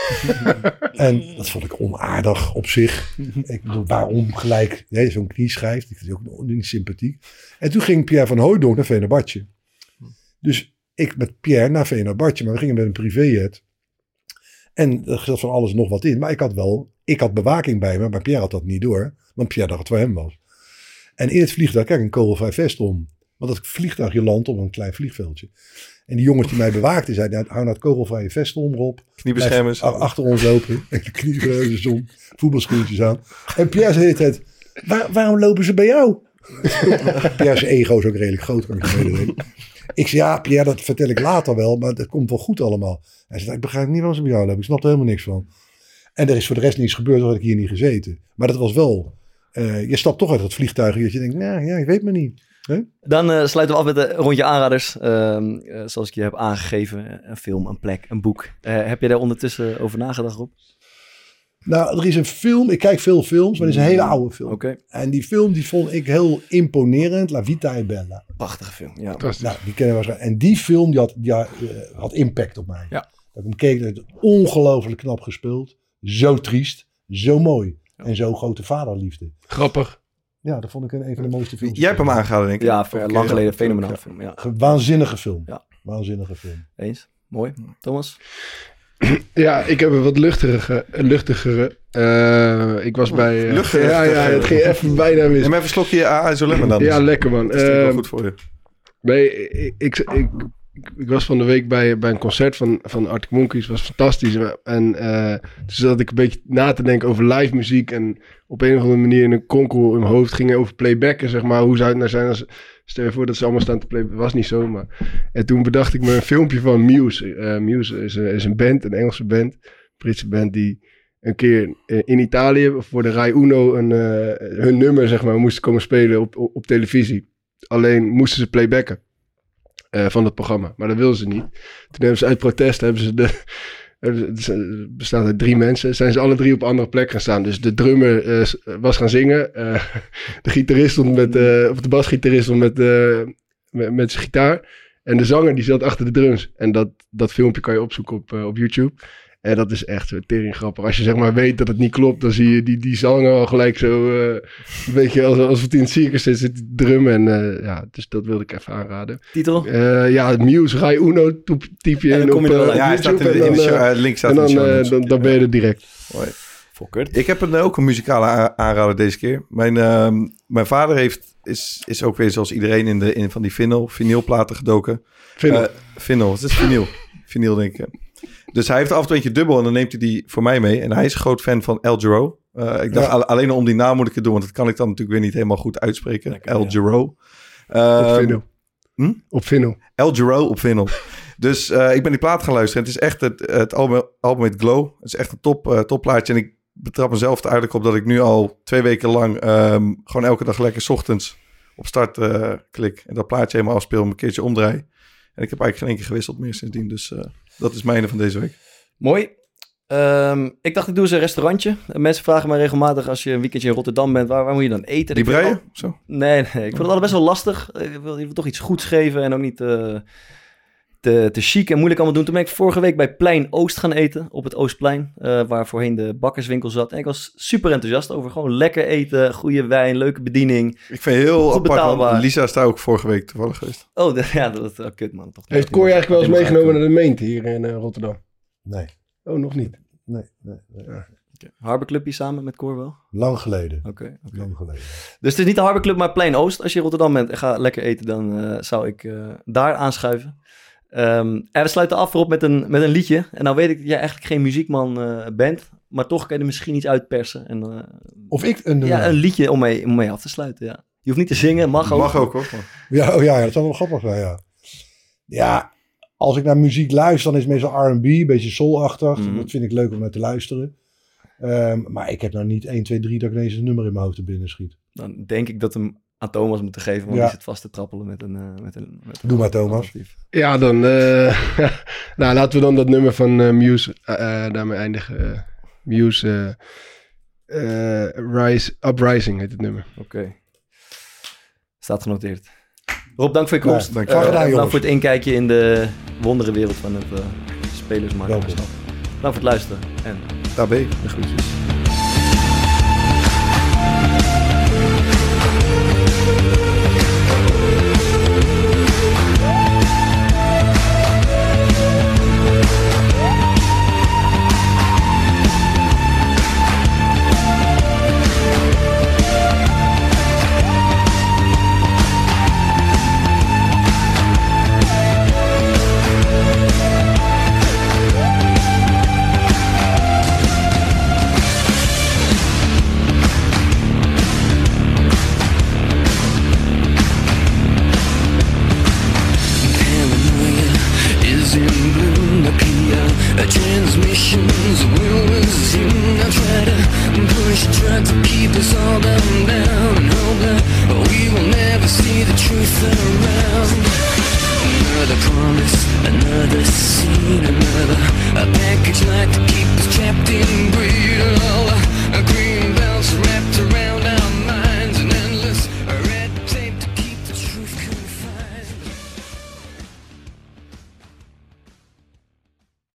En dat vond ik onaardig op zich. Ik bedoel, waarom gelijk nee, zo'n knieschijf? Ik vind het ook niet sympathiek. En toen ging Pierre van Hooijdonk naar Fenerbahce. Dus ik met Pierre naar Fenerbahce, maar we gingen met een privéjet. En er zat van alles nog wat in. Maar ik had wel, ik had bewaking bij me, maar Pierre had dat niet door. Want Pierre dacht het voor hem was. En in het vliegtuig, kijk, een kogelvrij vest om. Want dat vliegtuigje landt op een klein vliegveldje. En die jongens die mij bewaakten zeiden, nou, hou nou het kogelvrije vest om, Rob. Kniebeschermers. Achter ons lopen. En de kniebeschermers om. Voetbalschoentjes aan. En Pierre zei het, Waar, waarom lopen ze bij jou? Pierre's ego is ook redelijk groot, kan ik je mededelen. Ik zei, ja Pierre, dat vertel ik later wel, maar dat komt wel goed allemaal. Hij zei, ik begrijp niet waarom ze bij jou lopen. Ik snap er helemaal niks van. En er is voor de rest niets gebeurd, had ik hier niet gezeten. Maar dat was wel, uh, je stapt toch uit het vliegtuig en je denkt, nou ja, ik weet me niet. Huh? Dan uh, sluiten we af met een rondje aanraders. Uh, uh, zoals ik je heb aangegeven. Een film, een plek, een boek. Uh, heb je daar ondertussen over nagedacht, Rob? Nou, er is een film. Ik kijk veel films, maar het is een hele oude film. Okay. En die film die vond ik heel imponerend. La Vita è Bella. Prachtige film, ja. Nou, die kennen we waarschijnlijk. En die film die had, die had, uh, had impact op mij. Ja. Dat ik hem keek, dat het ongelooflijk knap gespeeld. Zo triest, zo mooi. Ja. En zo grote vaderliefde. Grappig. Ja, dat vond ik een, een van de mooiste films. Jij hebt hem aangeraden, denk ik. Ja, ver, lang geleden. Fenomenaal film, ja. Waanzinnige film. Ja. Waanzinnige film. Eens. Mooi. Thomas? Ja, ik heb een wat luchtigere. luchtigere. Uh, ik was bij... Uh, Luchtig, ja, ja, het ging even bijna mis. En even een slokje A S O Lemon dan. Ja, lekker man. Dat is uh, wel goed voor je. Nee, ik, ik, ik, ik was van de week bij, bij een concert van, van Arctic Monkeys. Was fantastisch. En uh, toen zat ik een beetje na te denken over live muziek. En op een of andere manier in een konkel in mijn hoofd ging over playbacken, zeg maar. Hoe zou het nou zijn als... Stel je voor dat ze allemaal staan te playbacken. Dat was niet zo, maar... En toen bedacht ik me een filmpje van Muse. Uh, Muse is een, is een band, een Engelse band. Een Britse band die een keer in Italië voor de Rai Uno een, uh, hun nummer, zeg maar, moesten komen spelen op, op, op televisie. Alleen moesten ze playbacken uh, van het programma. Maar dat wilden ze niet. Toen hebben ze uit protest hebben ze de, Het bestaat uit drie mensen. Zijn ze alle drie op andere plek gaan staan. Dus de drummer uh, was gaan zingen. Uh, de gitarist stond met... Uh, of de basgitarist stond met, uh, met, met zijn gitaar. En de zanger die zat achter de drums. En dat, dat filmpje kan je opzoeken op, uh, op YouTube. En dat is echt tering grappig. Als je zeg maar weet dat het niet klopt, dan zie je die, die zanger al gelijk zo uh, een beetje als, alsof het in het circus zit, zit te drummen. En uh, ja, dus dat wilde ik even aanraden. Titel? Uh, ja, Muse, Rai Uno, typ je in op, uh, op ja, hij staat in de, in de show, uh, link staat en dan, in de show. Uh, dan, dan ben je er direct. Hoi. Ik heb een, ook een muzikale a- aanrader deze keer. Mijn, uh, mijn vader heeft, is, is ook weer zoals iedereen in, de, in van die vinyl, vinylplaten gedoken. Vinyl. Uh, vinyl, het is vinyl. Vinyl denk ik. Dus hij heeft af en toe eentje dubbel en dan neemt hij die voor mij mee. En hij is een groot fan van El Giro. Uh, ik dacht ja. alleen om die naam moet ik het doen, want dat kan ik dan natuurlijk weer niet helemaal goed uitspreken. Lekker, El Giro. Uh, op vinyl. Hm? Op vinyl. El Giro op vinyl. Dus uh, ik ben die plaat gaan luisteren. Het is echt het, het album, album met Glow. Het is echt een top, uh, top plaatje. En ik betrap mezelf er eigenlijk op dat ik nu al twee weken lang um, gewoon elke dag lekker 's ochtends op start uh, klik. En dat plaatje helemaal afspeel, een keertje omdraai. En ik heb eigenlijk geen één keer gewisseld meer sindsdien. Dus uh, dat is mijn van deze week. Mooi. Um, ik dacht, ik doe eens een restaurantje. Mensen vragen mij regelmatig als je een weekendje in Rotterdam bent, waar, waar moet je dan eten? Die breien? Al... Zo? Nee, nee, ik vind het altijd best wel lastig. Ik wil, ik wil toch iets goeds geven en ook niet uh, te, te chic en moeilijk allemaal doen. Toen ben ik vorige week bij Plein Oost gaan eten, op het Oostplein, uh, waar voorheen de bakkerswinkel zat. En ik was super enthousiast over gewoon lekker eten, goede wijn, leuke bediening. Ik vind het heel apart, want Lisa is daar ook vorige week toevallig geweest. Oh, de, ja, dat is oh, kut man. Toch heeft Cor eigenlijk wel eens meegenomen naar de Meent hier in uh, Rotterdam? Nee. Oh, nog niet? Nee, nee, nee. Ja. Okay. Harborclubje samen met Cor wel? Lang geleden. Oké. Okay, okay. Lang geleden. Dus het is niet de Harborclub, maar Plein Oost. Als je in Rotterdam bent en ga lekker eten, dan uh, zou ik uh, daar aanschuiven. Um, en we sluiten af erop met een, met een liedje. En nou weet ik dat jij eigenlijk geen muziekman uh, bent, maar toch kan je er misschien iets uitpersen. En, uh, of ik een... Ja, een liedje om mee, om mee af te sluiten, ja. Je hoeft niet te zingen, mag ook. Mag ook, hoor. Ja, oh ja, dat zou wel grappig zijn, ja. Ja, als ik naar muziek luister, dan is het meestal R en B, een beetje soul-achtig. Mm. Dat vind ik leuk om naar te luisteren. Um, maar ik heb nou niet één, twee, drie dat ik ineens een nummer in mijn hoofd er binnen schiet. Dan denk ik dat hem aan Thomas moeten geven, want ja. die zit vast te trappelen met een... Uh, met een met Doe maar, Thomas. Alternatief. Ja, dan... Uh, nou, laten we dan dat nummer van uh, Muse uh, uh, daarmee eindigen. Uh, Muse uh, uh, Rise, Uprising heet het nummer. Oké. Okay. Staat genoteerd. Rob, dank voor je komst. Ja, graag gedaan, uh, dank voor het inkijkje in de wonderenwereld van het uh, spelersmarktschap. Dank voor het luisteren. En daar ben ik. De groetjes. Transmissions will resume. I try to push, try to keep us all down, down and hope that we will never see the truth around. Another promise, another scene, another a package like to keep us trapped in greed.